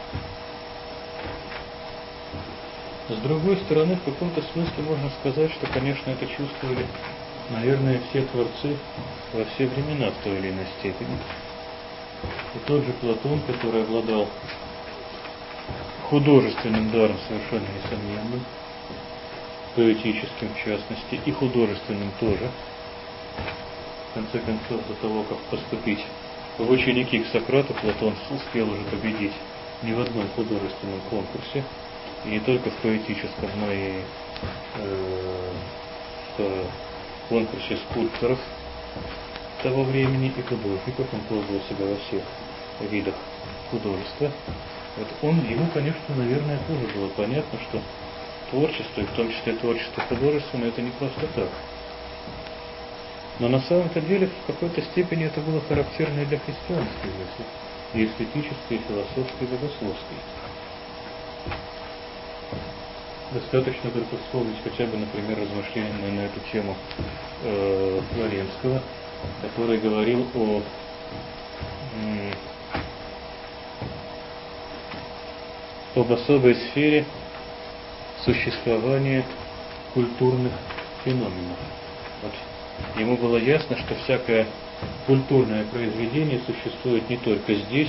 С другой стороны, в каком-то смысле можно сказать, что, конечно, это чувствовали, наверное, все творцы во все времена в той или иной степени. И тот же Платон, который обладал художественным даром совершенно несомненным, поэтическим в частности, и художественным тоже. В конце концов, до того, как поступить в ученики к Сократу, Платон успел уже победить не в одном художественном конкурсе, и не только в поэтическом, но и э, в конкурсе скульпторов того времени и художников. Он пробовал себя во всех видах художества. Вот он, ему, конечно, наверное, тоже было понятно, что творчество, и в том числе творчество художественное, это не просто так. Но на самом-то деле в какой-то степени это было характерно и для христианской мысли, и эстетической, и философской, и богословской. Достаточно только вспомнить хотя бы, например, размышления на эту тему э, Флоренского, который говорил о м, об особой сфере существования культурных феноменов. Вот. Ему было ясно, что всякое культурное произведение существует не только здесь,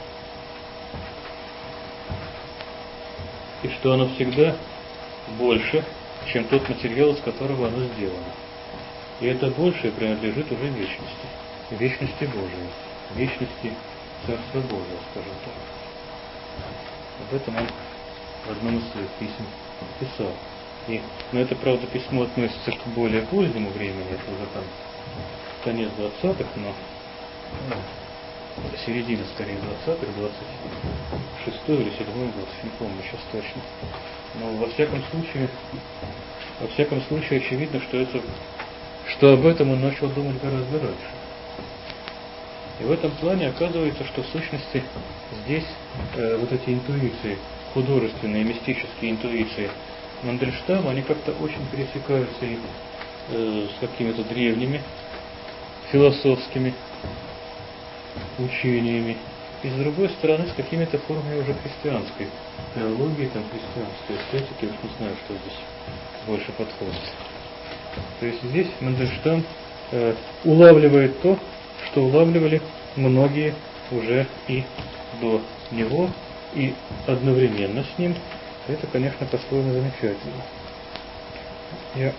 и что оно всегда больше, чем тот материал, из которого оно сделано. И это большее принадлежит уже вечности, вечности Божией, вечности Царства Божия, скажем так. Об этом он в одном из своих писем писал. И, но это, правда, письмо относится к более позднему времени, это уже там конец двадцатых, но ну, середина, скорее, двадцатых, двадцать шестой или седьмой год, не помню сейчас точно. Но во всяком случае, во всяком случае, очевидно, что это, что об этом он начал думать гораздо раньше. И в этом плане оказывается, что в сущности здесь э, вот эти интуиции, художественные, мистические интуиции Мандельштама, они как-то очень пересекаются и э, с какими-то древними философскими учениями, и с другой стороны с какими-то формами уже христианской теологии, там, христианской эстетики, уж не знаю, что здесь больше подходит. То есть здесь Мандельштам э, улавливает то, что улавливали многие уже и до него, и одновременно с ним. Это, конечно, по-своему замечательно. Я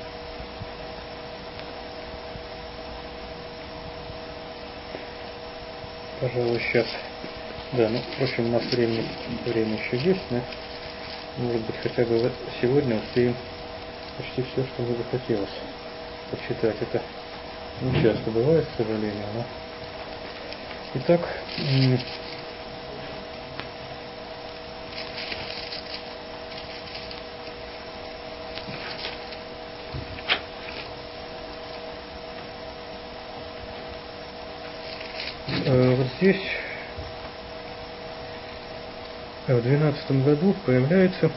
пожалуй, сейчас. Да, ну, в общем, у нас время, время еще есть, но, может быть, хотя бы сегодня успеем почти все, что мне бы хотелось почитать. Это не часто бывает, к сожалению, но... Итак, вот здесь в двенадцатом году появляется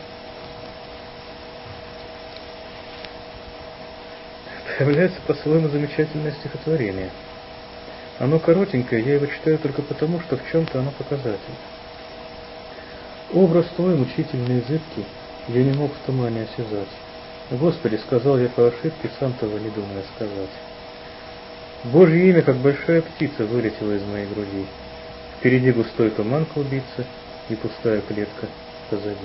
появляется по-своему замечательное стихотворение. Оно коротенькое, я его читаю только потому, что в чем-то оно показательно. Образ твой мучительный и зыбкий, я не мог в тумане осязать. Господи, сказал я по ошибке, сам того не думая сказать. Божье имя, как большая птица, вылетело из моей груди. Впереди густой туман клубится, и пустая клетка позади.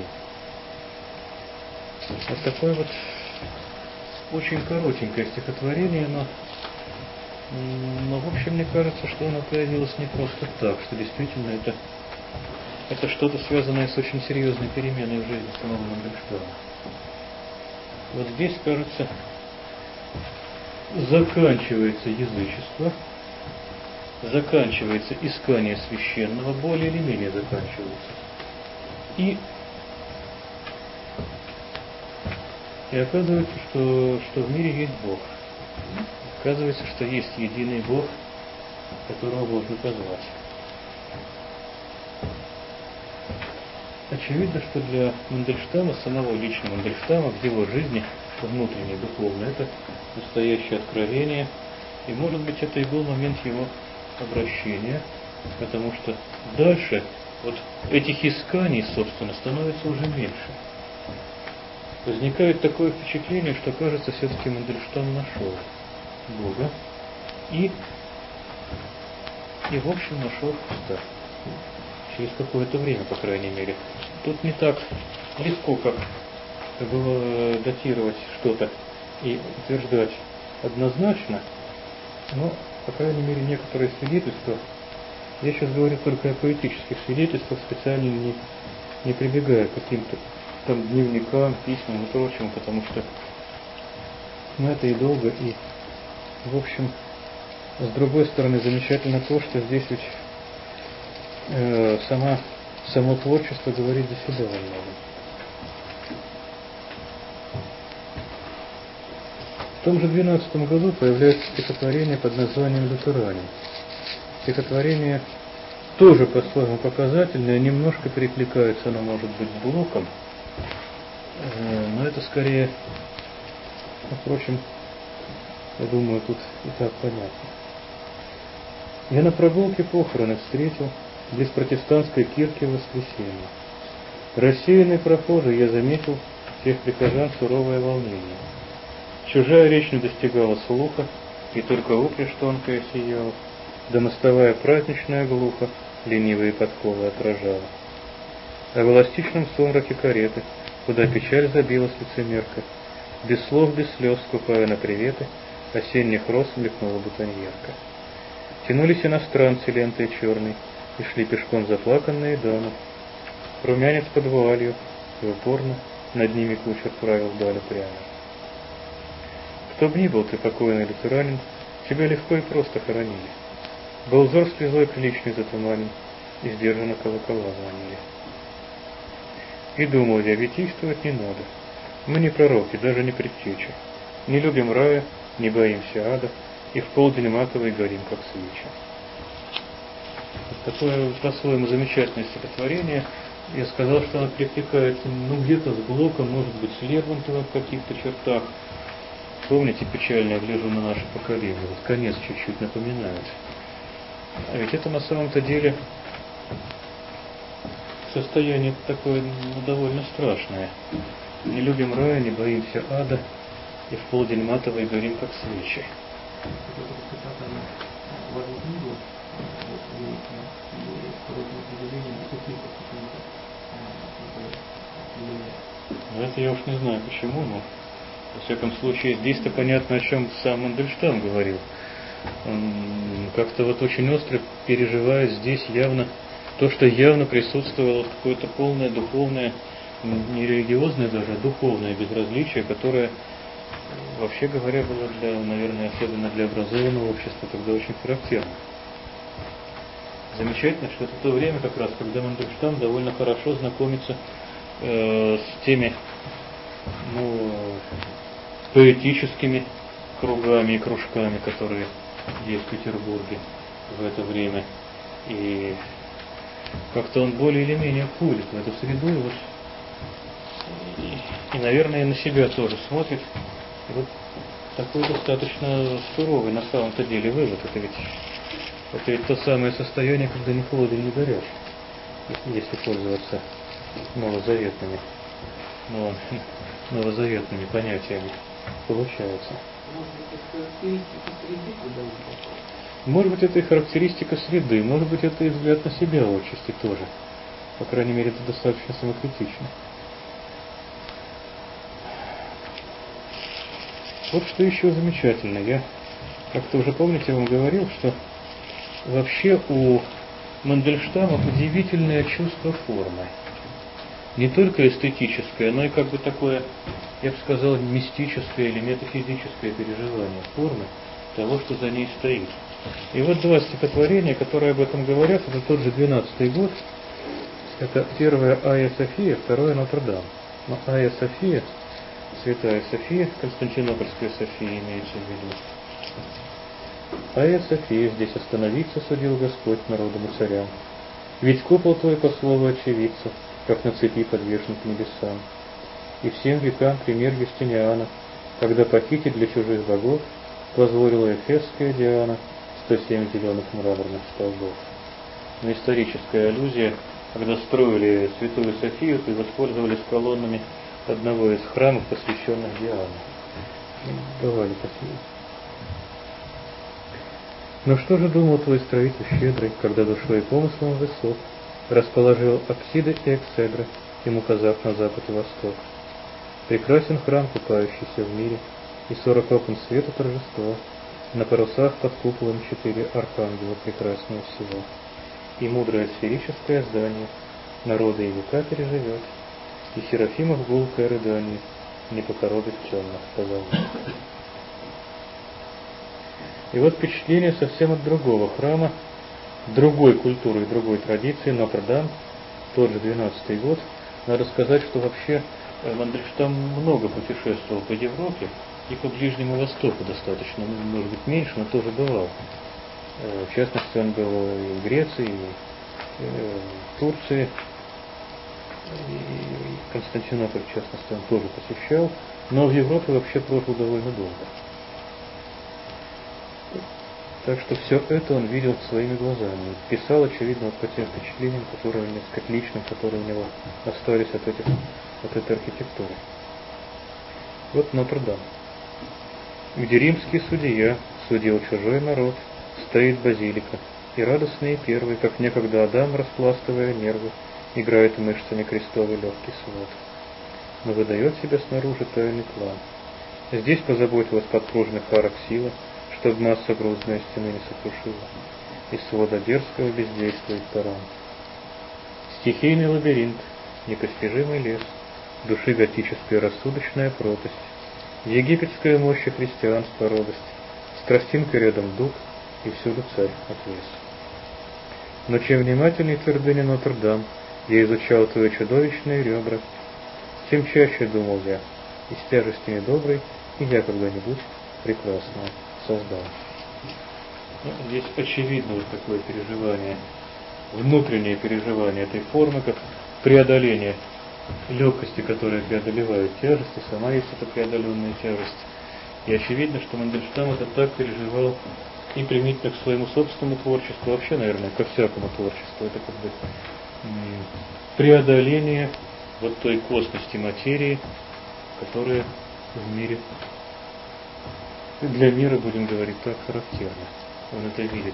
Вот такое вот очень коротенькое стихотворение, но, но в общем, мне кажется, что оно появилось не просто так, что действительно это, это что-то связанное с очень серьезной переменой в жизни самого Мандельштама. Вот здесь, кажется, заканчивается язычество, заканчивается искание священного, более или менее заканчивается. И, и оказывается, что, что в мире есть Бог. Оказывается, что есть единый Бог, которого можно позвать. Очевидно, что для Мандельштама, самого лично Мандельштама, в его жизни внутренней, духовной, это настоящее откровение. И, может быть, это и был момент его обращения, потому что дальше вот этих исканий, собственно, становится уже меньше. Возникает такое впечатление, что, кажется, все-таки Мандельштам нашел Бога и, и в общем, нашел Христа. Через какое-то время, по крайней мере. Тут не так легко, как было датировать что-то и утверждать однозначно, но, по крайней мере, некоторые свидетельства, я сейчас говорю только о поэтических свидетельствах, специально не, не прибегая к каким-то там дневникам, письмам и прочему, потому что ну, это и долго, и, в общем, с другой стороны, замечательно то, что здесь ведь э, сама, само творчество говорит за себя во многом. В том же двенадцатом году появляется стихотворение под названием «Лютеране». Стихотворение тоже по-своему показательное, немножко перекликается оно, может быть, с Блоком, но это скорее, впрочем, я думаю, тут и так понятно. Я на прогулке похороны встретил близ протестантской кирки в воскресенье. Рассеянный прохожий я заметил, всех прихожан суровое волнение. Чужая речь не достигала слуха, и только упряжь тонкая сияла, да мостовая праздничная глухо ленивые подковы отражала. А в эластичном сумраке кареты, куда печаль забилась лицемерка, без слов, без слез, скупая на приветы, осенних роз мелькнула бутоньерка. Тянулись иностранцы лентой черной, и шли пешком заплаканные дамы. Румянец под вуалью, и упорно над ними кучер правил вдаль прямо. Кто б ни был ты, покойный или ты ранен, тебя легко и просто хоронили. Был взор слезой приличный затуманен, и сдержанно колокола звонили. И думал я, ведь действовать не надо. Мы не пророки, даже не предтечи. Не любим рая, не боимся ада, и в полдень матовый горим, как свечи. Такое по-своему замечательное стихотворение. Я сказал, что оно перекликается, ну, где-то с Блоком, может быть, с Лермонтовым в каких-то чертах. Помните, печально я гляжу на наше поколение. Вот конец чуть-чуть напоминает. А ведь это на самом-то деле состояние такое, ну, довольно страшное. Не любим рая, не боимся ада, и в полдень матовый горим, как свечи. Ну, это я уж не знаю почему, но во всяком случае здесь-то понятно, о чем сам Мандельштам говорил. Он как-то вот очень остро переживает здесь явно то, что явно присутствовало какое-то полное духовное, не религиозное даже, а духовное безразличие, которое, вообще говоря, было для, наверное, особенно для образованного общества тогда очень характерно. Замечательно, что это то время как раз, когда Мандельштам довольно хорошо знакомится э, с теми, ну, поэтическими кругами и кружками, которые есть в Петербурге в это время. И как-то он более или менее входит в эту среду, и, вот, и, и наверное, на себя тоже смотрит. И вот такой достаточно суровый на самом-то деле вывод. Это ведь, это ведь то самое состояние, когда ни холоден, ни горяч, если пользоваться новозаветными, новозаветными понятиями. Получается. Может быть, это и характеристика среды, может быть, это и взгляд на себя отчасти тоже. По крайней мере, это достаточно самокритично. Вот что еще замечательно. Я как-то уже, помните, вам говорил, что вообще у Мандельштама удивительное чувство формы. Не только эстетическое, но и как бы такое, я бы сказал, мистическое или метафизическое переживание формы того, что за ней стоит. И вот два стихотворения, которые об этом говорят, это тот же двенадцатый год. Это первое Айя София, второе Нотр-Дам. Но Айя София, Святая София, Константинопольская София имеется в виду. Айя София, здесь остановиться судил Господь народом и царям. Ведь купол твой, по слову очевидца, как на цепи подвешен к небесам. И всем векам пример Юстиниана, когда похитить для чужих богов позволила эфесская Диана сто семь зеленых мраморных столбов. Но историческая аллюзия, когда строили Святую Софию, то воспользовались колоннами одного из храмов, посвященных Диане. Бывали такие. Но что же думал твой строитель щедрый, когда душой и помыслом высок расположил апсиды и экседры, им указав на запад и восток? Прекрасен храм, купающийся в мире, и сорок окон света торжества, на парусах под куполом четыре архангела прекраснее всего. И мудрое сферическое здание народы и века переживет, и серафимов гулкое рыдание не покоробит темных позовут. И вот впечатление совсем от другого храма, другой культуры и другой традиции, Нотр-Дам, тот же двенадцатый год. Надо сказать, что вообще Мандельштам много путешествовал по Европе и по Ближнему Востоку достаточно, может быть меньше, но тоже бывал. В частности, он был и в Греции, и в Турции, и Константинополь, в частности, он тоже посещал, но в Европе вообще прожил довольно долго. Так что все это он видел своими глазами. Писал, очевидно, вот по тем впечатлениям, которые, несколько личным, которые у него остались от, этих, от этой архитектуры. Вот Нотр-Дам, где римский судья судил чужой народ, стоит базилика, и радостные первые, как некогда Адам, распластывая нервы, играет мышцами крестовый легкий свод. Но выдает себя снаружи тайный план. Здесь позаботилась подпружных арок сила, чтоб масса грузная стены не сокрушила, и свода дерзкого бездействует таран. Стихийный лабиринт, непостижимый лес, души готическая рассудочная пропасть, египетская мощь и христианство родость, с тростинкой рядом дуб, и всюду царь отвес. Но чем внимательней твердыня Нотр-Дам, я изучал твои чудовищные ребра, тем чаще думал я, из тяжести недоброй и я когда-нибудь прекрасное создал. Ну, здесь очевидно вот такое переживание, внутреннее переживание этой формы, как преодоление легкости, которая преодолевает тяжесть, и сама есть эта преодоленная тяжесть. И очевидно, что Мандельштам это так переживал и применительно к своему собственному творчеству, вообще, наверное, ко всякому творчеству. Это как бы м- преодоление вот той косности материи, которая в мире, для мира, будем говорить так, характерна. Он это видит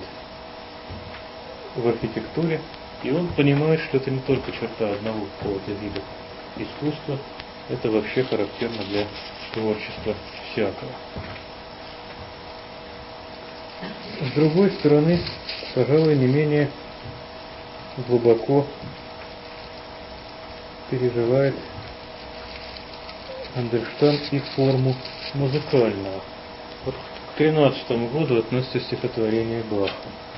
в архитектуре, и он понимает, что это не только черта одного какого-то вида искусства, это вообще характерно для творчества всякого. С другой стороны, пожалуй, не менее глубоко переживает Мандельштам и форму музыкального. Вот к тринадцатому году относится стихотворение Баха.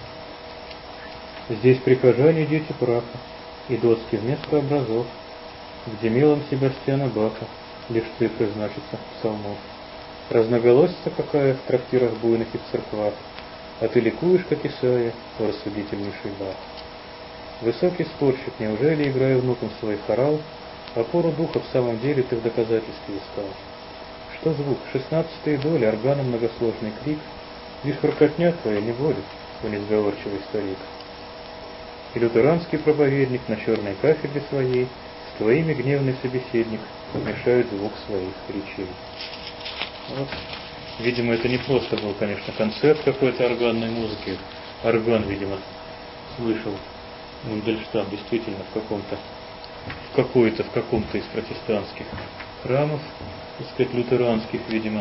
Здесь прихожане дети праха, и доски вместо образов, где мелом Себастьяна Баха лишь цифры значатся псалмов. Разноголосица какая в трактирах буйных и в церквах, а ты ликуешь, как Исайя, о рассудительнейший Бах. Высокий спорщик, неужели, играя внуком свой хорал, опору духа в самом деле ты в доказательстве искал? Что звук, шестнадцатые доли, органом многосложный крик, лишь воркотня твоя не водит, о несговорчивый старик. И лютеранский проповедник на черной кафедре своей с твоими гневный собеседник мешает звук своих речей. Вот. Видимо, это не просто был, конечно, концерт какой-то органной музыки. Орган, видимо, слышал Мандельштам действительно в каком-то, в какой-то, в каком-то из протестантских храмов, так сказать, лютеранских, видимо,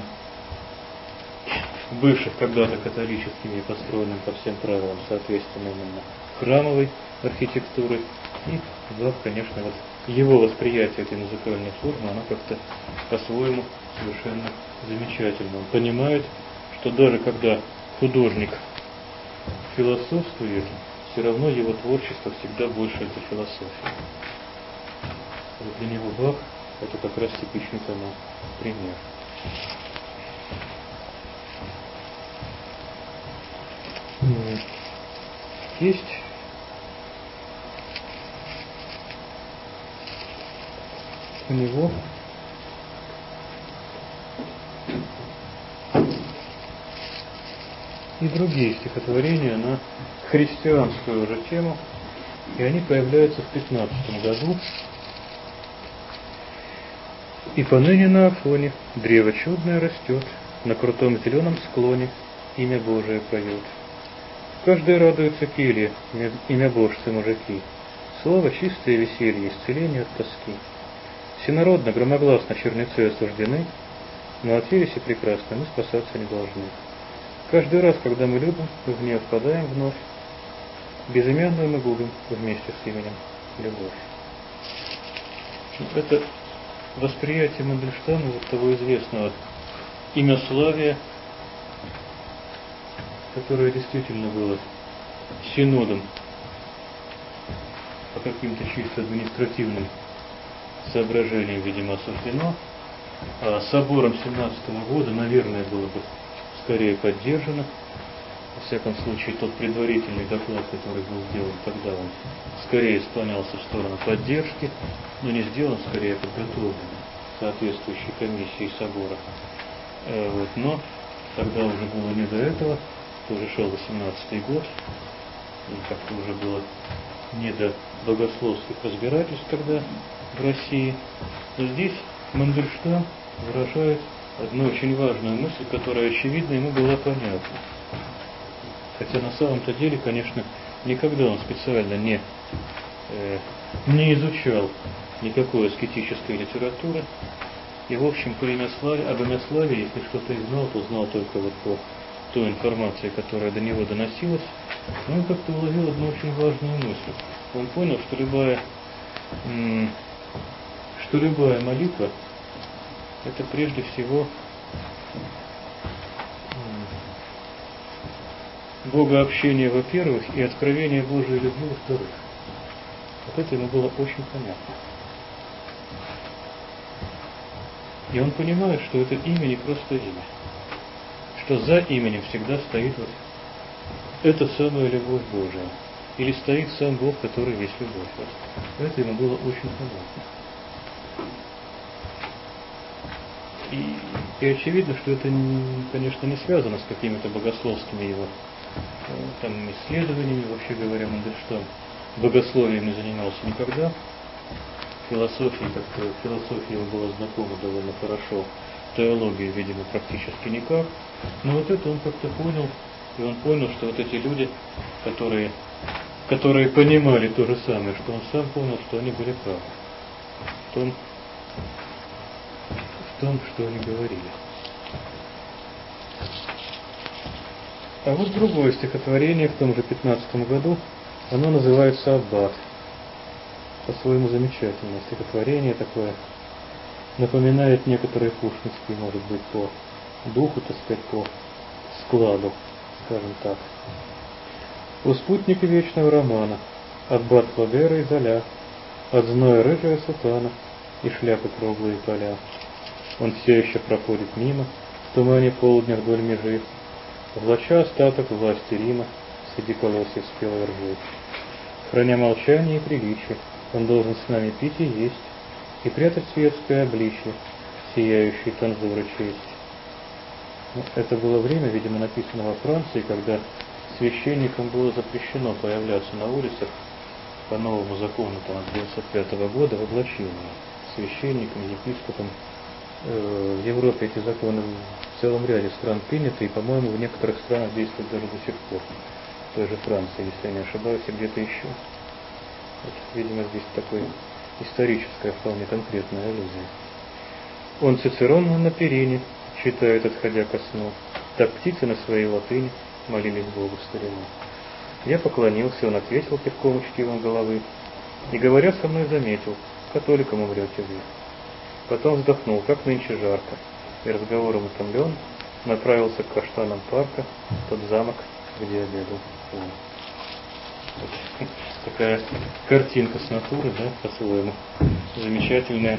бывших когда-то католическими и построенным по всем правилам, соответственно, именно храмовой архитектуры. И Бах, конечно, вот его восприятие этой музыкальной формы, оно как-то по-своему совершенно замечательно. Он понимает, что даже когда художник философствует, все равно его творчество всегда больше это философия. Вот для него Бах это как раз типичный тому пример. Есть у него и другие стихотворения на христианскую уже тему, и они появляются в пятнадцатом году. И поныне на Афоне древо чудное растет, на крутом зеленом склоне имя Божие поет. Каждый радуется келье, имя Божцы мужики. Слово чистое веселье, исцеление от тоски. Всенародно, громогласно чернецы осуждены, но от ереси прекрасно мы спасаться не должны. Каждый раз, когда мы любим, в нее впадаем вновь, безымянную мы губим вместе с именем любовь. Это восприятие Мандельштама вот того известного имяславия, которое действительно было синодом по каким-то чисто административным соображениям, видимо, осуждено, а собором семнадцатого года, наверное, было бы скорее поддержано. Во всяком случае, тот предварительный доклад, который был сделан тогда, он скорее склонялся в сторону поддержки, но не сделан, скорее подготовлен соответствующей комиссией собора. Э, вот, но тогда уже было не до этого, уже шел восемнадцатый год, и как-то уже было не до богословских разбирательств тогда в России. Но здесь Мандельштам выражает одну очень важную мысль, которая, очевидно, ему была понятна. Хотя на самом-то деле, конечно, никогда он специально не, э, не изучал никакой аскетической литературы. И, в общем, по имяславе, об имяславе, если что-то и знал, то знал только вот по той информации, которая до него доносилась. Но он как-то уловил одну очень важную мысль. Он понял, что любая, м- что любая молитва — это прежде всего богообщение, во-первых, и откровение Божией любви, во-вторых. Вот это ему было очень понятно. И он понимает, что это имя не просто имя, что за именем всегда стоит вот эта самая любовь Божия, или стоит сам Бог, который есть любовь. Вот это ему было очень понятно. И, и очевидно, что это, конечно, не связано с какими-то богословскими его там, исследованиями. Вообще говоря, Мандельштам богословием не занимался никогда. Философией, как-то философия его была знакома довольно хорошо, теологии, видимо, практически никак. Но вот это он как-то понял, и он понял, что вот эти люди, которые, которые понимали то же самое, что он сам понял, что они были правы в том, в том, что они говорили. А вот другое стихотворение в том же пятнадцатом году, оно называется «Аббат». По-своему замечательное стихотворение такое, напоминает некоторые пушкинские, может быть, по духу, так сказать, по складу, скажем так. У спутника вечного романа, аббат Флабера и Золя, от зноя рыжая сутана и шляпы круглые поля. Он все еще проходит мимо, в тумане полдня вдоль межи, влача остаток власти Рима среди колосьев спелой ржи. Храня молчание и приличие, он должен с нами пить и есть, и прятать светское обличье, сияющий танзуры честь. Ну, это было время, видимо, написано во Франции, когда священникам было запрещено появляться на улицах по новому закону там, девятьсот пятого года в облачении. Священникам, епископам. Э, в Европе эти законы в целом ряде стран приняты, и, по-моему, в некоторых странах действуют даже до сих пор. В той же Франции, если я не ошибаюсь, и где-то еще. Вот, видимо, здесь такое историческая, вполне конкретная аллюзия. Он Цицерон на перине читает, отходя ко сну. Так птицы на своей латыни молились Богу в старину. Я поклонился, он ответил кивком учтивым головы. И, говоря со мной, заметил: католиком умрете вы. Потом вздохнул, как нынче жарко, и разговором утомлен направился к каштанам парка, в тот замок, где обедал он. Вот такая картинка с натуры, да, по-своему замечательная.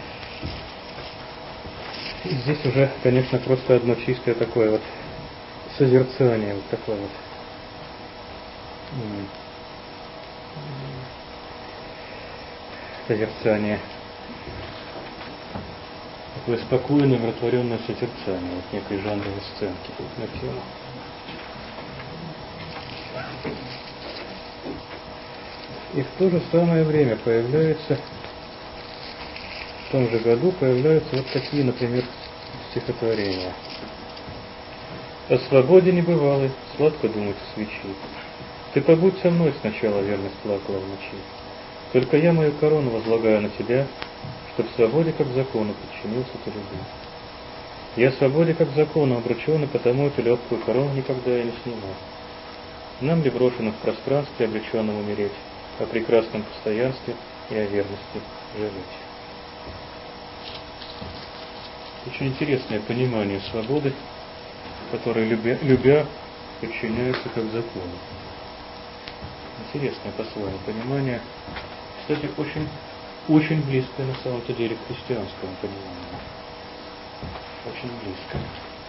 И здесь уже, конечно, просто одно чистое такое вот созерцание, вот такое вот созерцание, такое спокойное, умиротворенное созерцание вот некой жанровой сценки на тему. И в то же самое время появляются, в том же году появляются вот такие, например, стихотворения. О свободе небывалой, сладко думать о свечи. Ты побудь со мной сначала, верность плакала в ночи. Только я мою корону возлагаю на тебя, чтоб свободе как закону подчинился ты любви. Я свободе как закону обручен, и потому эту легкую корону никогда я не сниму. Нам ли брошено в пространстве, обреченном умереть, о прекрасном постоянстве и о верности жить. Очень интересное понимание свободы, которое, любя, любя подчиняется как закону. Интересное по-своему понимание, кстати, очень, очень близкое на самом-то деле к христианскому пониманию. Очень близко.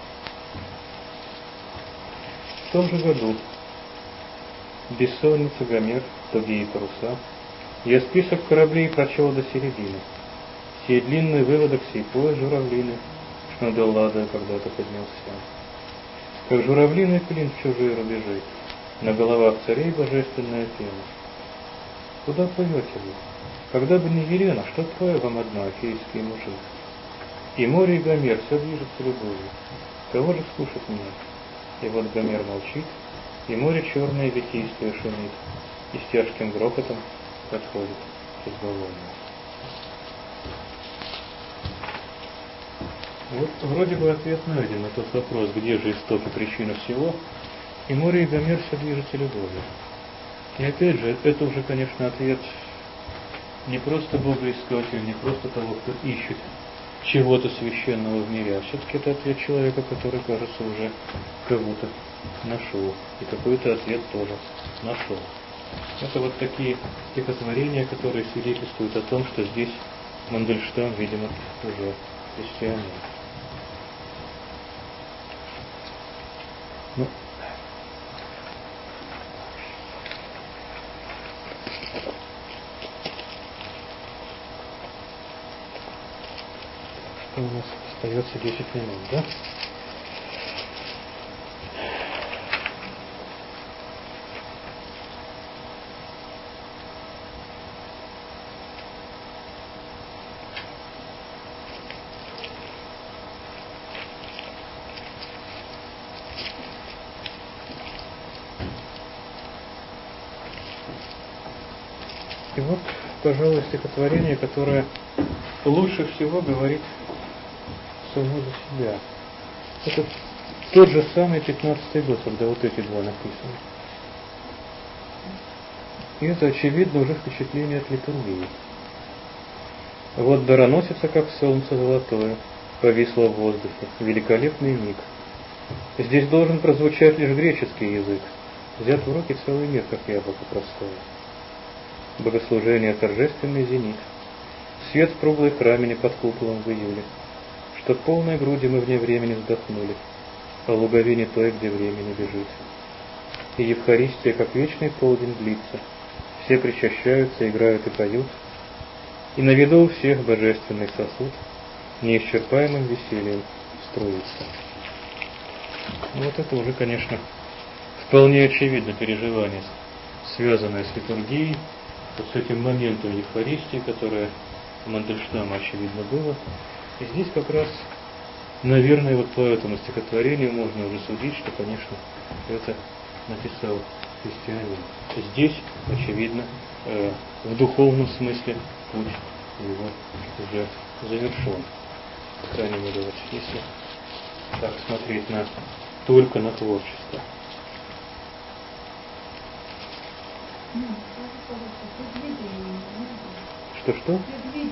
В том же году бессонница, Гомер, тугие паруса. Я список кораблей прочел до середины. Сей длинный выводок, сей пояс журавлины, что над Элладою когда-то поднялся. Как журавлиный клин в чужие рубежи, на головах царей божественная пена. Куда плывете вы? Когда бы не Елена, что твое вам одно, афейский мужик? И море, и Гомер, все движется любовью. Кого же слушать меня? И вот Гомер молчит, и море черное витийствие шумит, и с тяжким грохотом подходит к избавлению. Вот вроде бы ответ найден на тот вопрос, где же исток и причина всего, и море, и Гомер все движется любовью. И опять же, это уже, конечно, ответ не просто богоискателя, не просто того, кто ищет чего-то священного в мире, а все-таки это ответ человека, который, кажется, уже кого-то нашел, и какой-то ответ тоже нашел. Это вот такие стихотворения, которые свидетельствуют о том, что здесь Мандельштам, видимо, уже христианин. Ну, что у нас остается десять минут, да? И вот, пожалуй, стихотворение, которое лучше всего говорит само за себя. Это тот же самый пятнадцатый год, когда вот эти два написаны. И это, очевидно, уже впечатление от литургии. Вот дароносица, как солнце золотое, повисло в воздухе, великолепный миг. Здесь должен прозвучать лишь греческий язык, взят в руки целый мир, как яблоко простое. Богослужение торжественный зенит, свет в круглой храмине под куполом в июле, что полной груди мы вне времени вздохнули, а луговине той, где время не бежит. И Евхаристия, как вечный полдень, длится, все причащаются, играют и поют, и на виду у всех божественный сосуд неисчерпаемым весельем струится. Вот это уже, конечно, вполне очевидно переживание, связанное с литургией, вот с этим моментом Евхаристии, которое у Мандельштама, очевидно, было. И здесь как раз, наверное, вот по этому стихотворению можно уже судить, что, конечно, это написал христианин. Здесь, очевидно, э, в духовном смысле путь его уже завершен. По крайней мере, вот если так смотреть на, только на творчество. Что-что?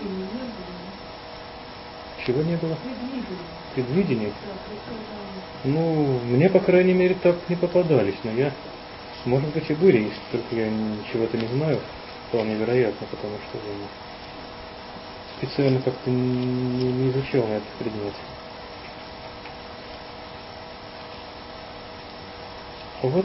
Чего не было? Предвидения? Ну, мне, по крайней мере, так не попадались, но я, может быть, и были, если только я чего-то не знаю, вполне вероятно, потому что я специально как-то не, не изучал на этот предмет. Вот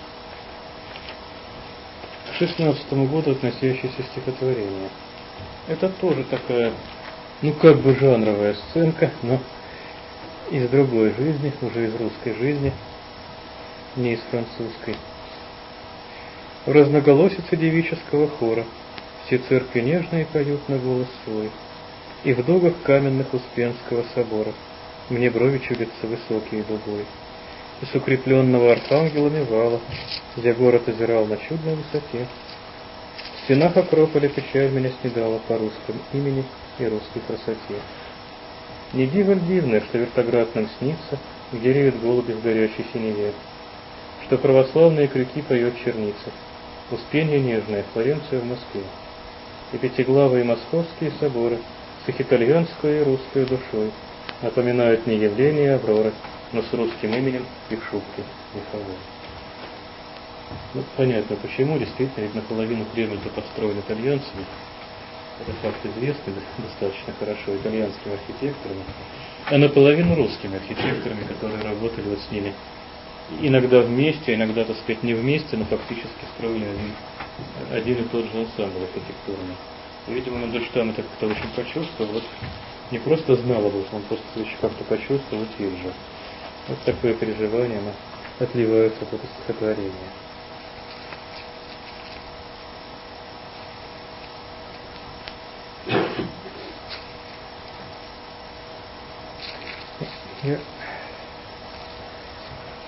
к шестнадцатому году относящееся стихотворение. Это тоже такая, ну как бы жанровая сценка, но из другой жизни, уже из русской жизни, не из французской. В разноголосице девического хора все церкви нежные поют на голос свой, и в дугах каменных Успенского собора мне брови чудятся высокие дугой. И с укрепленного архангелами вала я город озирал на чудной высоте. В стенах Акрополя печаль меня снедала по русскому имени и русской красоте. Не диво дивное, что вертоград нам снится, где реют голуби в горячей синеве, что православные крюки поет черница, Успенье нежное, Флоренция в Москве, и пятиглавые московские соборы с их итальянской и русской душой напоминают не явление Авроры, но с русским именем их шубки меховой. Ну, понятно, почему. Действительно, ведь наполовину Кремль-то построен итальянцами. Это факт известный достаточно хорошо итальянскими архитекторами, а наполовину русскими архитекторами, которые работали вот с ними иногда вместе, иногда, так сказать, не вместе, но фактически строили один, один и тот же ансамбль архитектурный. И, видимо, Мандельштам это как-то очень почувствовал. Вот не просто знал об этом, он просто еще как-то почувствовал и пережил. Вот такое переживание, оно отливается от этого стихотворения.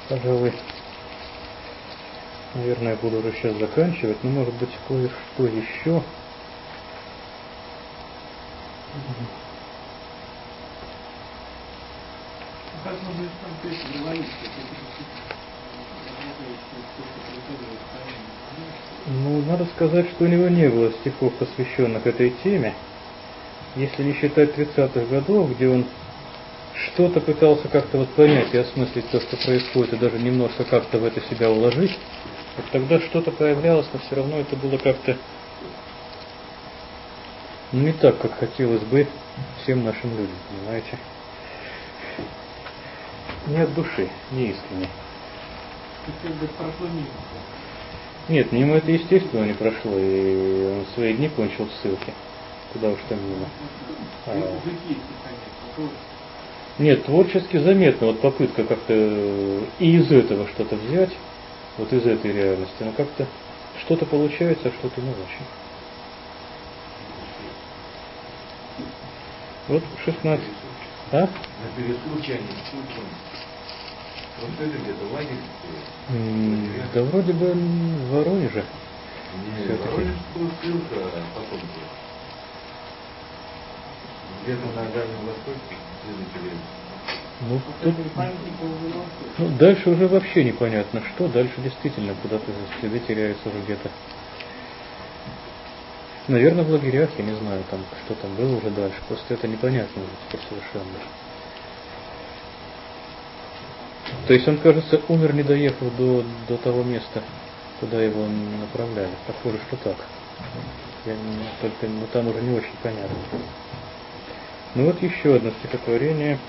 пожалуй, наверное, буду уже сейчас заканчивать, но может быть кое-что еще. Как можно там говорить, Ну, надо сказать, что у него не было стихов, посвященных этой теме. Если не считать тридцатых годов, где он что-то пытался как-то вот понять и осмыслить то, что происходит, и даже немножко как-то в это себя уложить, вот тогда что-то появлялось, но все равно это было как-то ну, не так, как хотелось бы всем нашим людям, понимаете? Не от души, не искренне. как бы прошло мимо. Нет, мимо это естественно не прошло, и он свои дни кончил в ссылке. Куда уж там мимо. А... Нет, творчески заметно, вот попытка как-то и из этого что-то взять, вот из этой реальности, но как-то что-то получается, а что-то не очень. Вот шестнадцать. А? На пересылке они случайно. Вот это где-то лагерь? М, Да вроде бы в Воронеже. Не, Всё-таки. Воронеж был ссылка, а потом где? Где-то на Дальнем Востоке, где-то. Ну, тут, ну, дальше уже вообще непонятно что, дальше действительно куда-то следы теряются уже где-то. Наверное, в лагерях, я не знаю, там что там было уже дальше, просто это непонятно уже теперь совершенно. То есть он, кажется, умер, не доехав до, до того места, куда его направляли. Похоже, что так. Я не, только, ну, там уже не очень понятно. Ну вот еще одно стихотворение.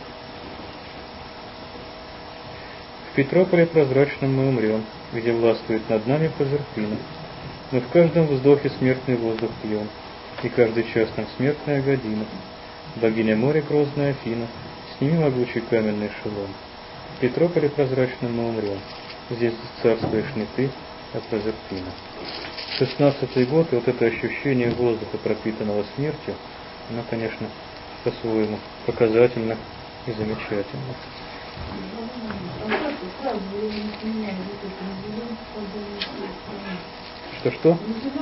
В Петрополе прозрачном мы умрем, где властвует над нами Прозерпина. Мы в каждом вздохе смертный воздух пьем, и каждый час нам смертная година. Богиня моря грозная Афина, сними могучий каменный шелом. В Петрополе прозрачном мы умрем, здесь царствуешь не ты, а Прозерпина. Шестнадцатый год, и вот это ощущение воздуха, пропитанного смертью, оно, конечно, по-своему показательно и замечательно. Что-что?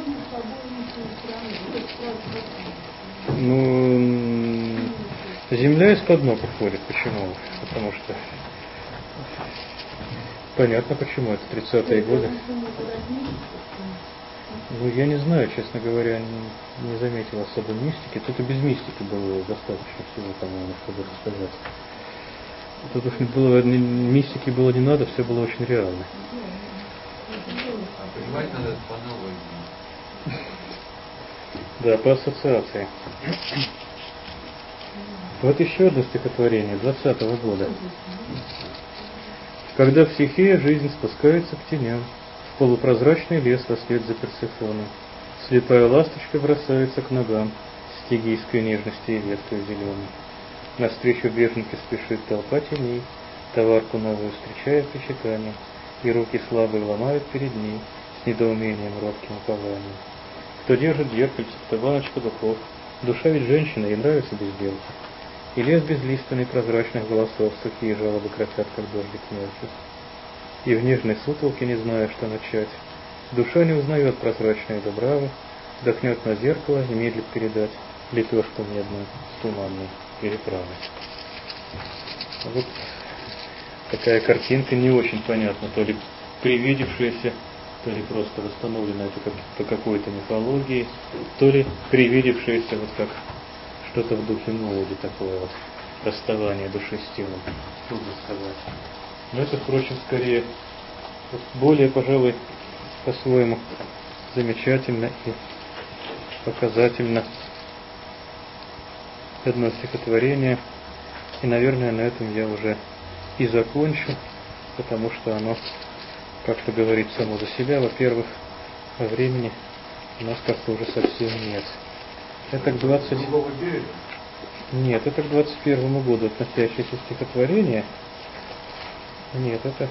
Ну, земля из-под ног уходит. Почему? Потому что понятно почему, это тридцатые годы. Ну, я не знаю, честно говоря, не, не заметил особой мистики. Тут и без мистики было достаточно всего, по-моему, чтобы рассказать. Тут уж было, мистики было не надо, все было очень реально. А понимать надо по новой. Да, по ассоциации. Вот еще одно стихотворение двадцатого года. Когда в Психее жизнь спускается к теням, в полупрозрачный лес во след за Персефоной, слепая ласточка бросается к ногам стигийской нежности и веткой зеленой. Навстречу беженке спешит толпа теней, товарку новую встречая причитанием, и руки слабые ломают перед ней с недоумением, робким упованием. Кто держит зеркальце, кто баночку духов, душа ведь женщина, ей нравится безделка. И лес безлиственный прозрачных голосов сухие жалобы кричат, как дождик мелкий. И в нежной сутолке, не зная, что начать, душа не узнает прозрачные дубравы, вдохнет на зеркало и медлит передать лепешку медную с туманной переправы. Вот такая картинка не очень понятна, то ли привидевшаяся, то ли просто восстановленная по какой-то мифологии, то ли привидевшаяся вот как что-то в духе Моуди, такое вот расставание души с телом, трудно сказать. Но это, впрочем, скорее более, пожалуй, по-своему замечательно и показательно одно стихотворение. И, наверное, на этом я уже и закончу, потому что оно как-то говорит само за себя. Во-первых, во времени у нас как-то уже совсем нет. Это к двадцать... Нет, это к двадцать первому году относящееся стихотворение. Нет, это...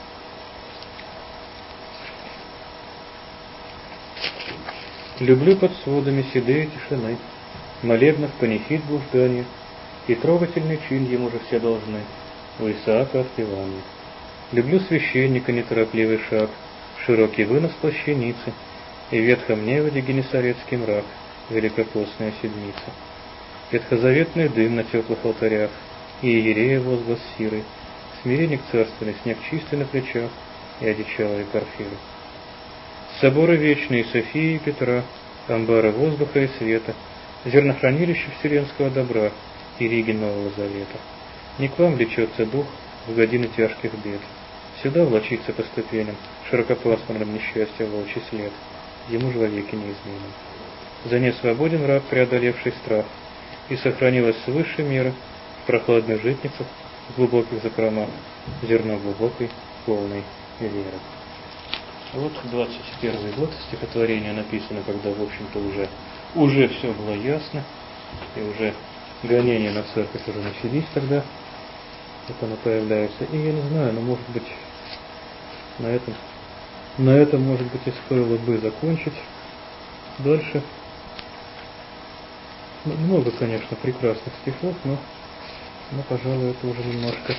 Люблю под сводами седые тишины, молебнов панихид блуждания, и трогательный чин ему же все должны, у Исаака отпевания. Люблю священника неторопливый шаг, широкий вынос плащаницы, и в ветхом неводе генесарецкий мрак, великопостная седмица. Ветхозаветный дым на теплых алтарях, и иерея возглас сирый, смиренник царственный, снег чистый на плечах, и одичалые порфиры. Соборы вечные Софии и Петра, амбары воздуха и света, зернохранилище вселенского добра и риги Нового Завета. Не к вам влечется дух в годины тяжких бед. Сюда влачится по ступеням, широкопасмурным несчастья волчий след, ему же вовеки неизменен. За ней свободен раб, преодолевший страх, и сохранилось свыше мира в прохладных житницах, в глубоких закромах, зерно глубокой, полной веры. Вот двадцать первый год, стихотворение написано, когда, в общем-то, уже, уже все было ясно, и уже гонения на церковь уже начались тогда, как она появляется. И я не знаю, но может быть на этом, на этом, может быть, и стоило бы закончить. Дальше много, конечно, прекрасных стихов, но, но пожалуй, это уже немножко...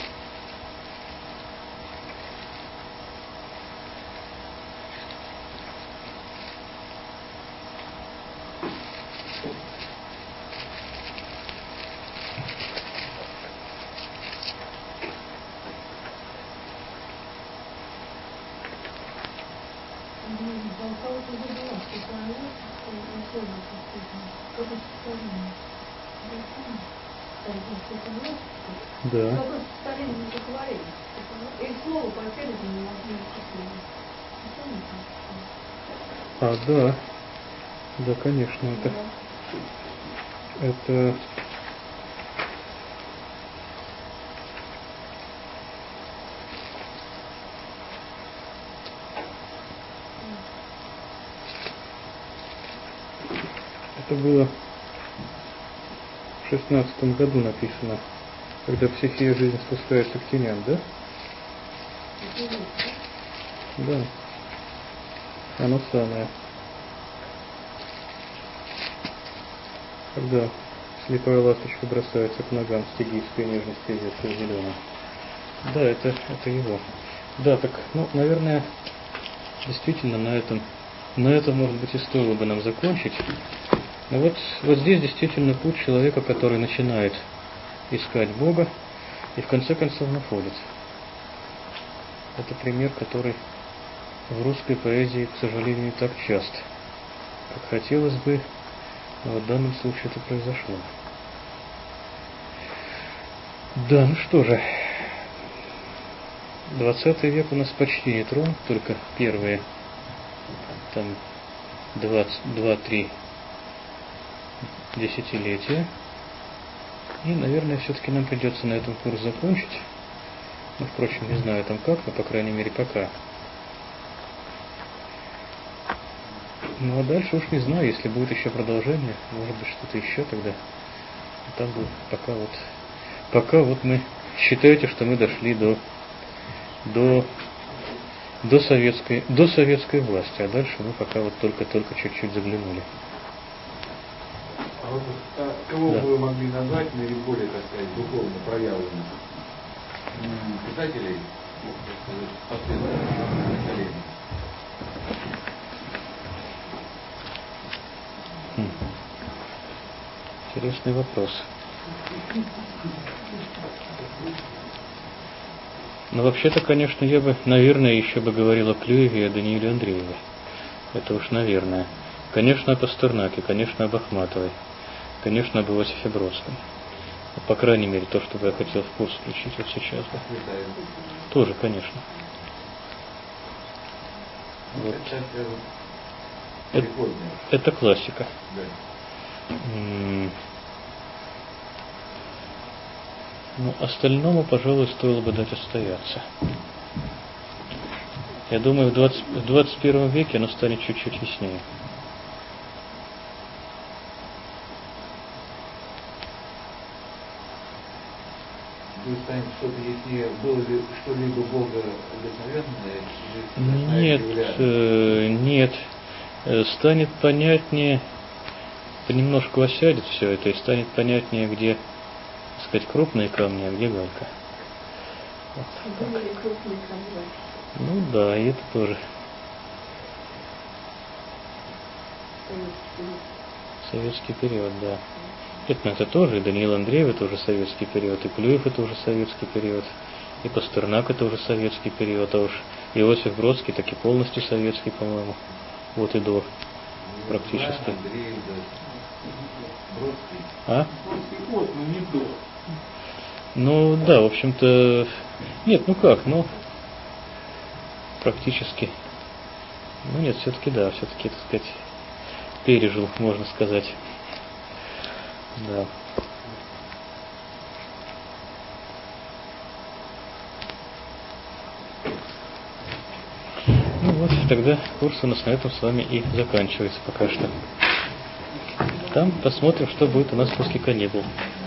Да. А, да. Да, конечно, это... Это... Это было в шестнадцатом году написано, когда психия жизни спускается к теням, да? Да. Оно самое. Когда слепая ласточка бросается к ногам стигийской нежности ветка зеленой. Да, это, это его. Да, так, ну, наверное, действительно на этом, на этом, может быть, и стоило бы нам закончить. Но вот, вот здесь действительно путь человека, который начинает искать Бога и в конце концов находит. Это пример, который в русской поэзии, к сожалению, так часто, как хотелось бы, но в данном случае это произошло. Да, ну что же, двадцатый век у нас почти не тронут, только первые там два-три десятилетия. И, наверное, все-таки нам придется на этом курс закончить. Ну, впрочем, не знаю там как, но, по крайней мере, пока. Ну, а дальше уж не знаю, если будет еще продолжение, может быть, что-то еще тогда. Там будет пока вот... Пока вот мы... Считайте, что мы дошли до... До... До советской... До советской власти, а дальше мы пока вот только-только чуть-чуть заглянули. А вот а кого Да. бы вы могли назвать наиболее, так сказать, духовно проявленных писателей, так сказать, последних поколений? Хм. Интересный вопрос. Ну, вообще-то, конечно, я бы, наверное, еще бы говорил о Клюеве и о Данииле Андрееве. Это уж, наверное. Конечно, о Пастернаке, конечно, об Ахматовой. Конечно, об Иосифе Бродском. По крайней мере, то, что бы я хотел в курс включить вот сейчас. Да. Тоже, конечно. Вот. Это, это, это классика. Да. М- Ну, остальному, пожалуй, стоило бы дать отстояться. Я думаю, в, двадцать, в двадцать первом веке оно станет чуть-чуть яснее. Станет что-то яснее, было ли что-либо Бога вдохновенное? Нет, э, нет. Э, станет понятнее, понемножку осядет все это, и станет понятнее, где, так сказать, крупные камни, а где галька. Вот. Были крупные конвои. Ну да, и это тоже советский период, да. Это, ну, это тоже, и Даниил Андреев это уже советский период, и Плюев это уже советский период, и Пастернак это уже советский период, а уж Иосиф Бродский таки полностью советский, по-моему, вот и до практически. Андрей, да. Бродский. А? После год, но не до. Ну да, в общем-то, нет, ну как, ну, практически. Ну нет, все-таки да, все-таки, так сказать, пережил, можно сказать. Да. Ну вот, тогда курс у нас на этом с вами и заканчивается пока что. Там посмотрим, что будет у нас после каникул.